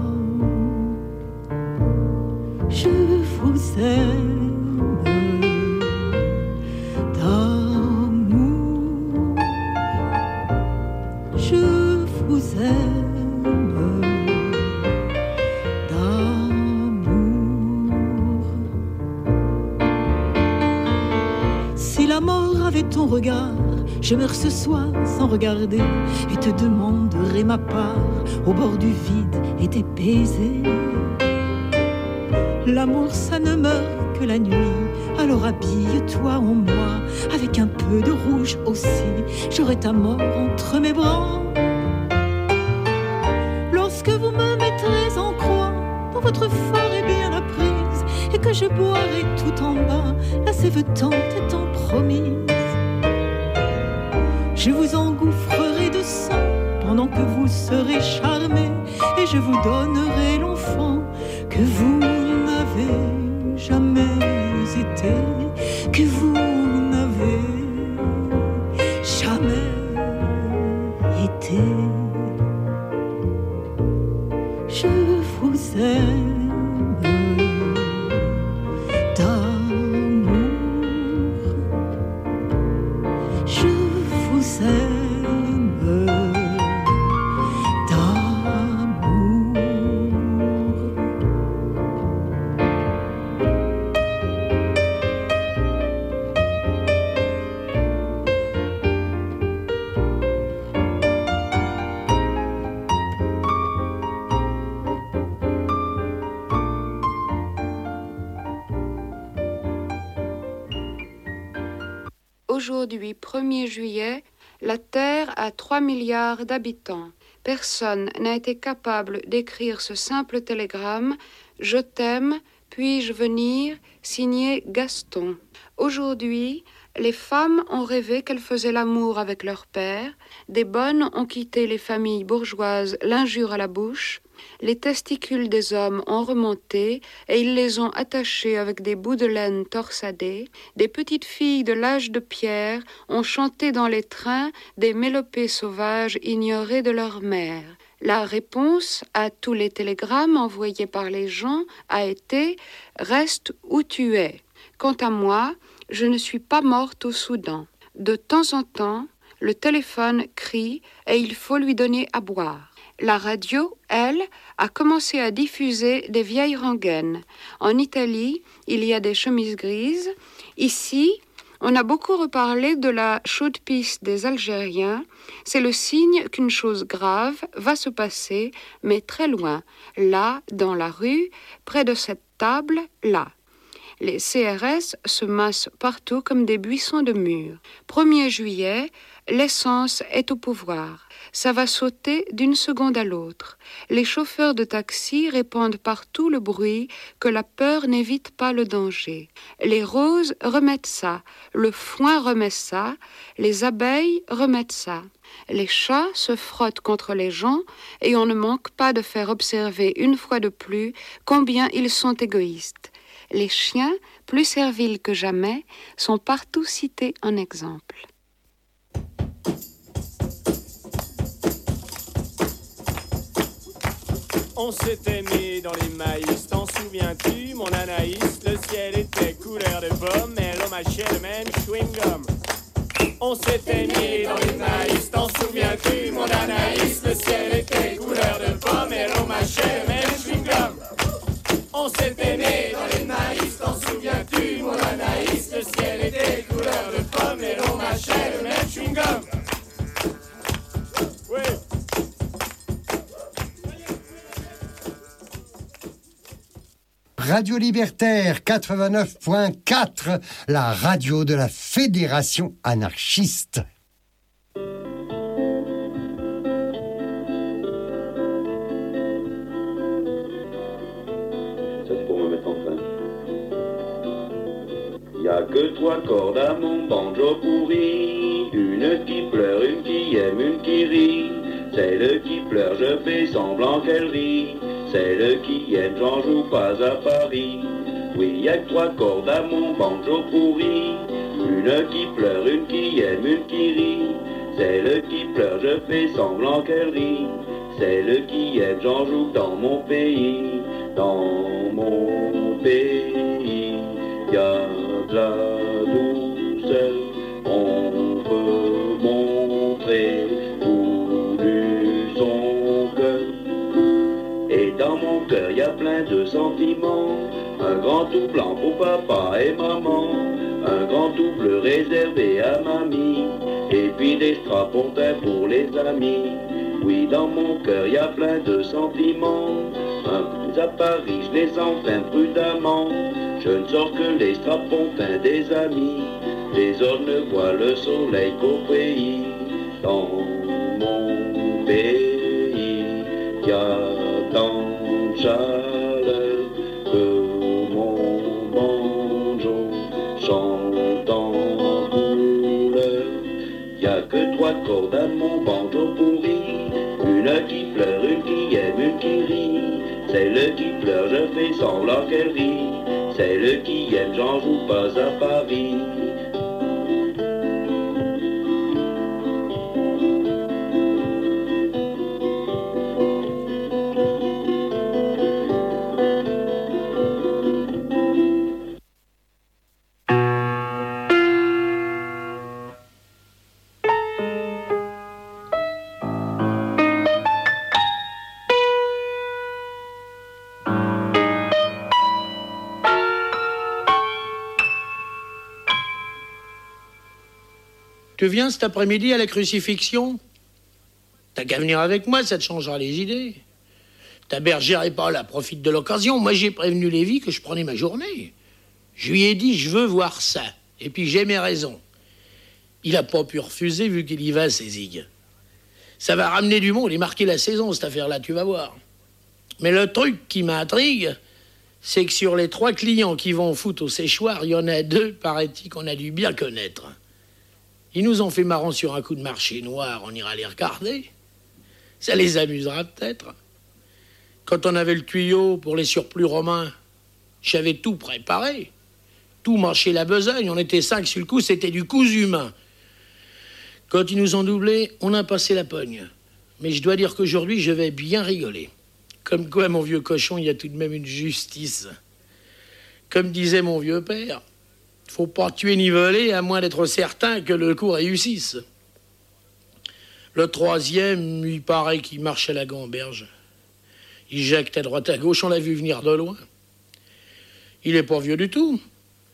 Je vous aime d'amour, je vous aime. Ton regard, je meurs ce soir sans regarder et te demanderai ma part au bord du vide et des baisers. L'amour ça ne meurt que la nuit, alors habille-toi en moi avec un peu de rouge aussi, j'aurai ta mort entre mes bras. Lorsque vous me mettrez en croix dans votre forêt bien apprise et que je boirai tout en bas la sève tente étant promise, je vous engouffrerai de sang pendant que vous serez charmés et je vous donnerai l'enfant que vous n'avez jamais été, que vous n'avez jamais été. Je vous aime Aujourd'hui, 1er juillet, la Terre a 3 milliards d'habitants. Personne n'a été capable d'écrire ce simple télégramme « Je t'aime, puis-je venir ?» signé Gaston. Aujourd'hui, les femmes ont rêvé qu'elles faisaient l'amour avec leur père, des bonnes ont quitté les familles bourgeoises l'injure à la bouche, les testicules des hommes ont remonté et ils les ont attachés avec des bouts de laine torsadés, des petites filles de l'âge de pierre ont chanté dans les trains des mélopées sauvages ignorées de leur mère. La réponse à tous les télégrammes envoyés par les gens a été « Reste où tu es ». Quant à moi, je ne suis pas morte au Soudan. De temps en temps, le téléphone crie et il faut lui donner à boire. La radio, elle, a commencé à diffuser des vieilles rengaines. En Italie, il y a des chemises grises. Ici, On a beaucoup reparlé de la chaude pisse des Algériens. C'est le signe qu'une chose grave va se passer, mais très loin. Là, dans la rue, près de cette table, là. Les CRS se massent partout comme des buissons de mûres. 1er juillet, l'essence est au pouvoir. Ça va sauter d'une seconde à l'autre. Les chauffeurs de taxi répandent partout le bruit que la peur n'évite pas le danger. Les roses remettent ça, le foin remet ça, les abeilles remettent ça. Les chats se frottent contre les gens et on ne manque pas de faire observer une fois de plus combien ils sont égoïstes. Les chiens, plus serviles que jamais, sont partout cités en exemple. On s'était mis dans les maïs, t'en souviens-tu, mon Anaïs? Le ciel était couleur de pomme, mais l'on mâchait le même chewing-gum. On s'était mis dans les maïs, t'en souviens-tu, mon Anaïs? Le ciel était couleur de pomme, et l'on mâchait le même chewing-gum. On s'était mis dans les maïs, t'en souviens-tu, mon Anaïs? Le ciel était couleur de pomme, et l'on mâchait le même chewing-gum. Oui. Radio Libertaire 89.4, la radio de la Fédération anarchiste. C'est pour me mettre en train. Y a que 3 cordes à mon banjo pourri, une qui pleure, une qui aime, une qui rit. Celle qui pleure, je fais semblant qu'elle rit. Celle qui aime, j'en joue pas à Paris. Oui, y a que 3 cordes à mon banjo pourri, une qui pleure, une qui aime, une qui rit. Celle qui pleure, je fais semblant qu'elle rit. Celle qui aime, j'en joue dans mon pays. Dans mon pays, y a de la douceur, on peut montrer tout du son cœur. Et dans mon cœur y a plein de sentiments, un grand tout blanc pour papa et maman, un grand tout bleu réservé à mamie, et puis des strapontins pour les amis. Oui, dans mon cœur y a plein de sentiments, à Paris je les enferme prudemment, je ne sors que les strapontins des amis, les autres ne voient le soleil qu'au pays. Dans mon pays y a tant de chaleur que mon banjo chante en couleur. Y a que 3 cordes à mon banjo pourri, une qui pleure, une qui aime, une qui rit. Celle qui pleure, je fais semblant qu'elle rit. Celle qui aime, j'en joue pas à Paris. Tu viens cet après-midi à la crucifixion? T'as qu'à venir avec moi, ça te changera les idées. Ta bergère et Paul profite de l'occasion. Moi, j'ai prévenu Lévi que je prenais ma journée. Je lui ai dit, je veux voir ça. Et puis, j'ai mes raisons. Il a pas pu refuser vu qu'il y va, ses zigues. Ça va ramener du monde et marquer la saison, cette affaire-là, tu vas voir. Mais le truc qui m'intrigue, c'est que sur les 3 clients qui vont foutre au séchoir, il y en a 2, paraît-il, qu'on a dû bien connaître. Ils nous ont fait marrant sur un coup de marché noir, on ira les regarder. Ça les amusera peut-être. Quand on avait le tuyau pour les surplus romains, j'avais tout préparé. Tout marché la besogne, on était 5 sur le coup, c'était du cousu humain. Quand ils nous ont doublés, on a passé la pogne. Mais je dois dire qu'aujourd'hui, je vais bien rigoler. Comme quoi, mon vieux cochon, il y a tout de même une justice. Comme disait mon vieux père, faut pas tuer ni voler, à moins d'être certain que le coup réussisse. Le 3e, il paraît qu'il marche à la gamberge. Il jacte à droite à gauche, on l'a vu venir de loin. Il est pas vieux du tout.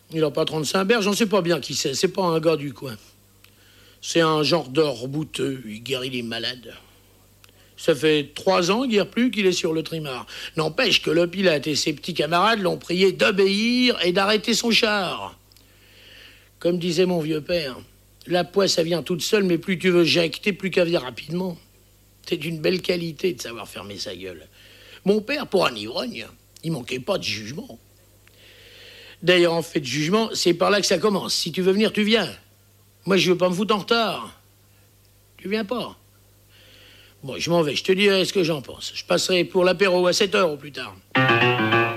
Il a pas 35 berges, j'en sais pas bien qui c'est. C'est pas un gars du coin. C'est un genre d'or bouteux, il guérit les malades. Ça fait 3 ans, guère plus, qu'il est sur le trimar. N'empêche que le pilote et ses petits camarades l'ont prié d'obéir et d'arrêter son char. Comme disait mon vieux père, la poisse, ça vient toute seule, mais plus tu veux jacter, plus qu'elle vient rapidement. C'est d'une belle qualité de savoir fermer sa gueule. Mon père, pour un ivrogne, il manquait pas de jugement. D'ailleurs, en fait de jugement, c'est par là que ça commence. Si tu veux venir, tu viens. Moi, je veux pas me foutre en retard. Tu viens pas. Bon, je m'en vais, je te dirai ce que j'en pense. Je passerai pour l'apéro à 7h au plus tard.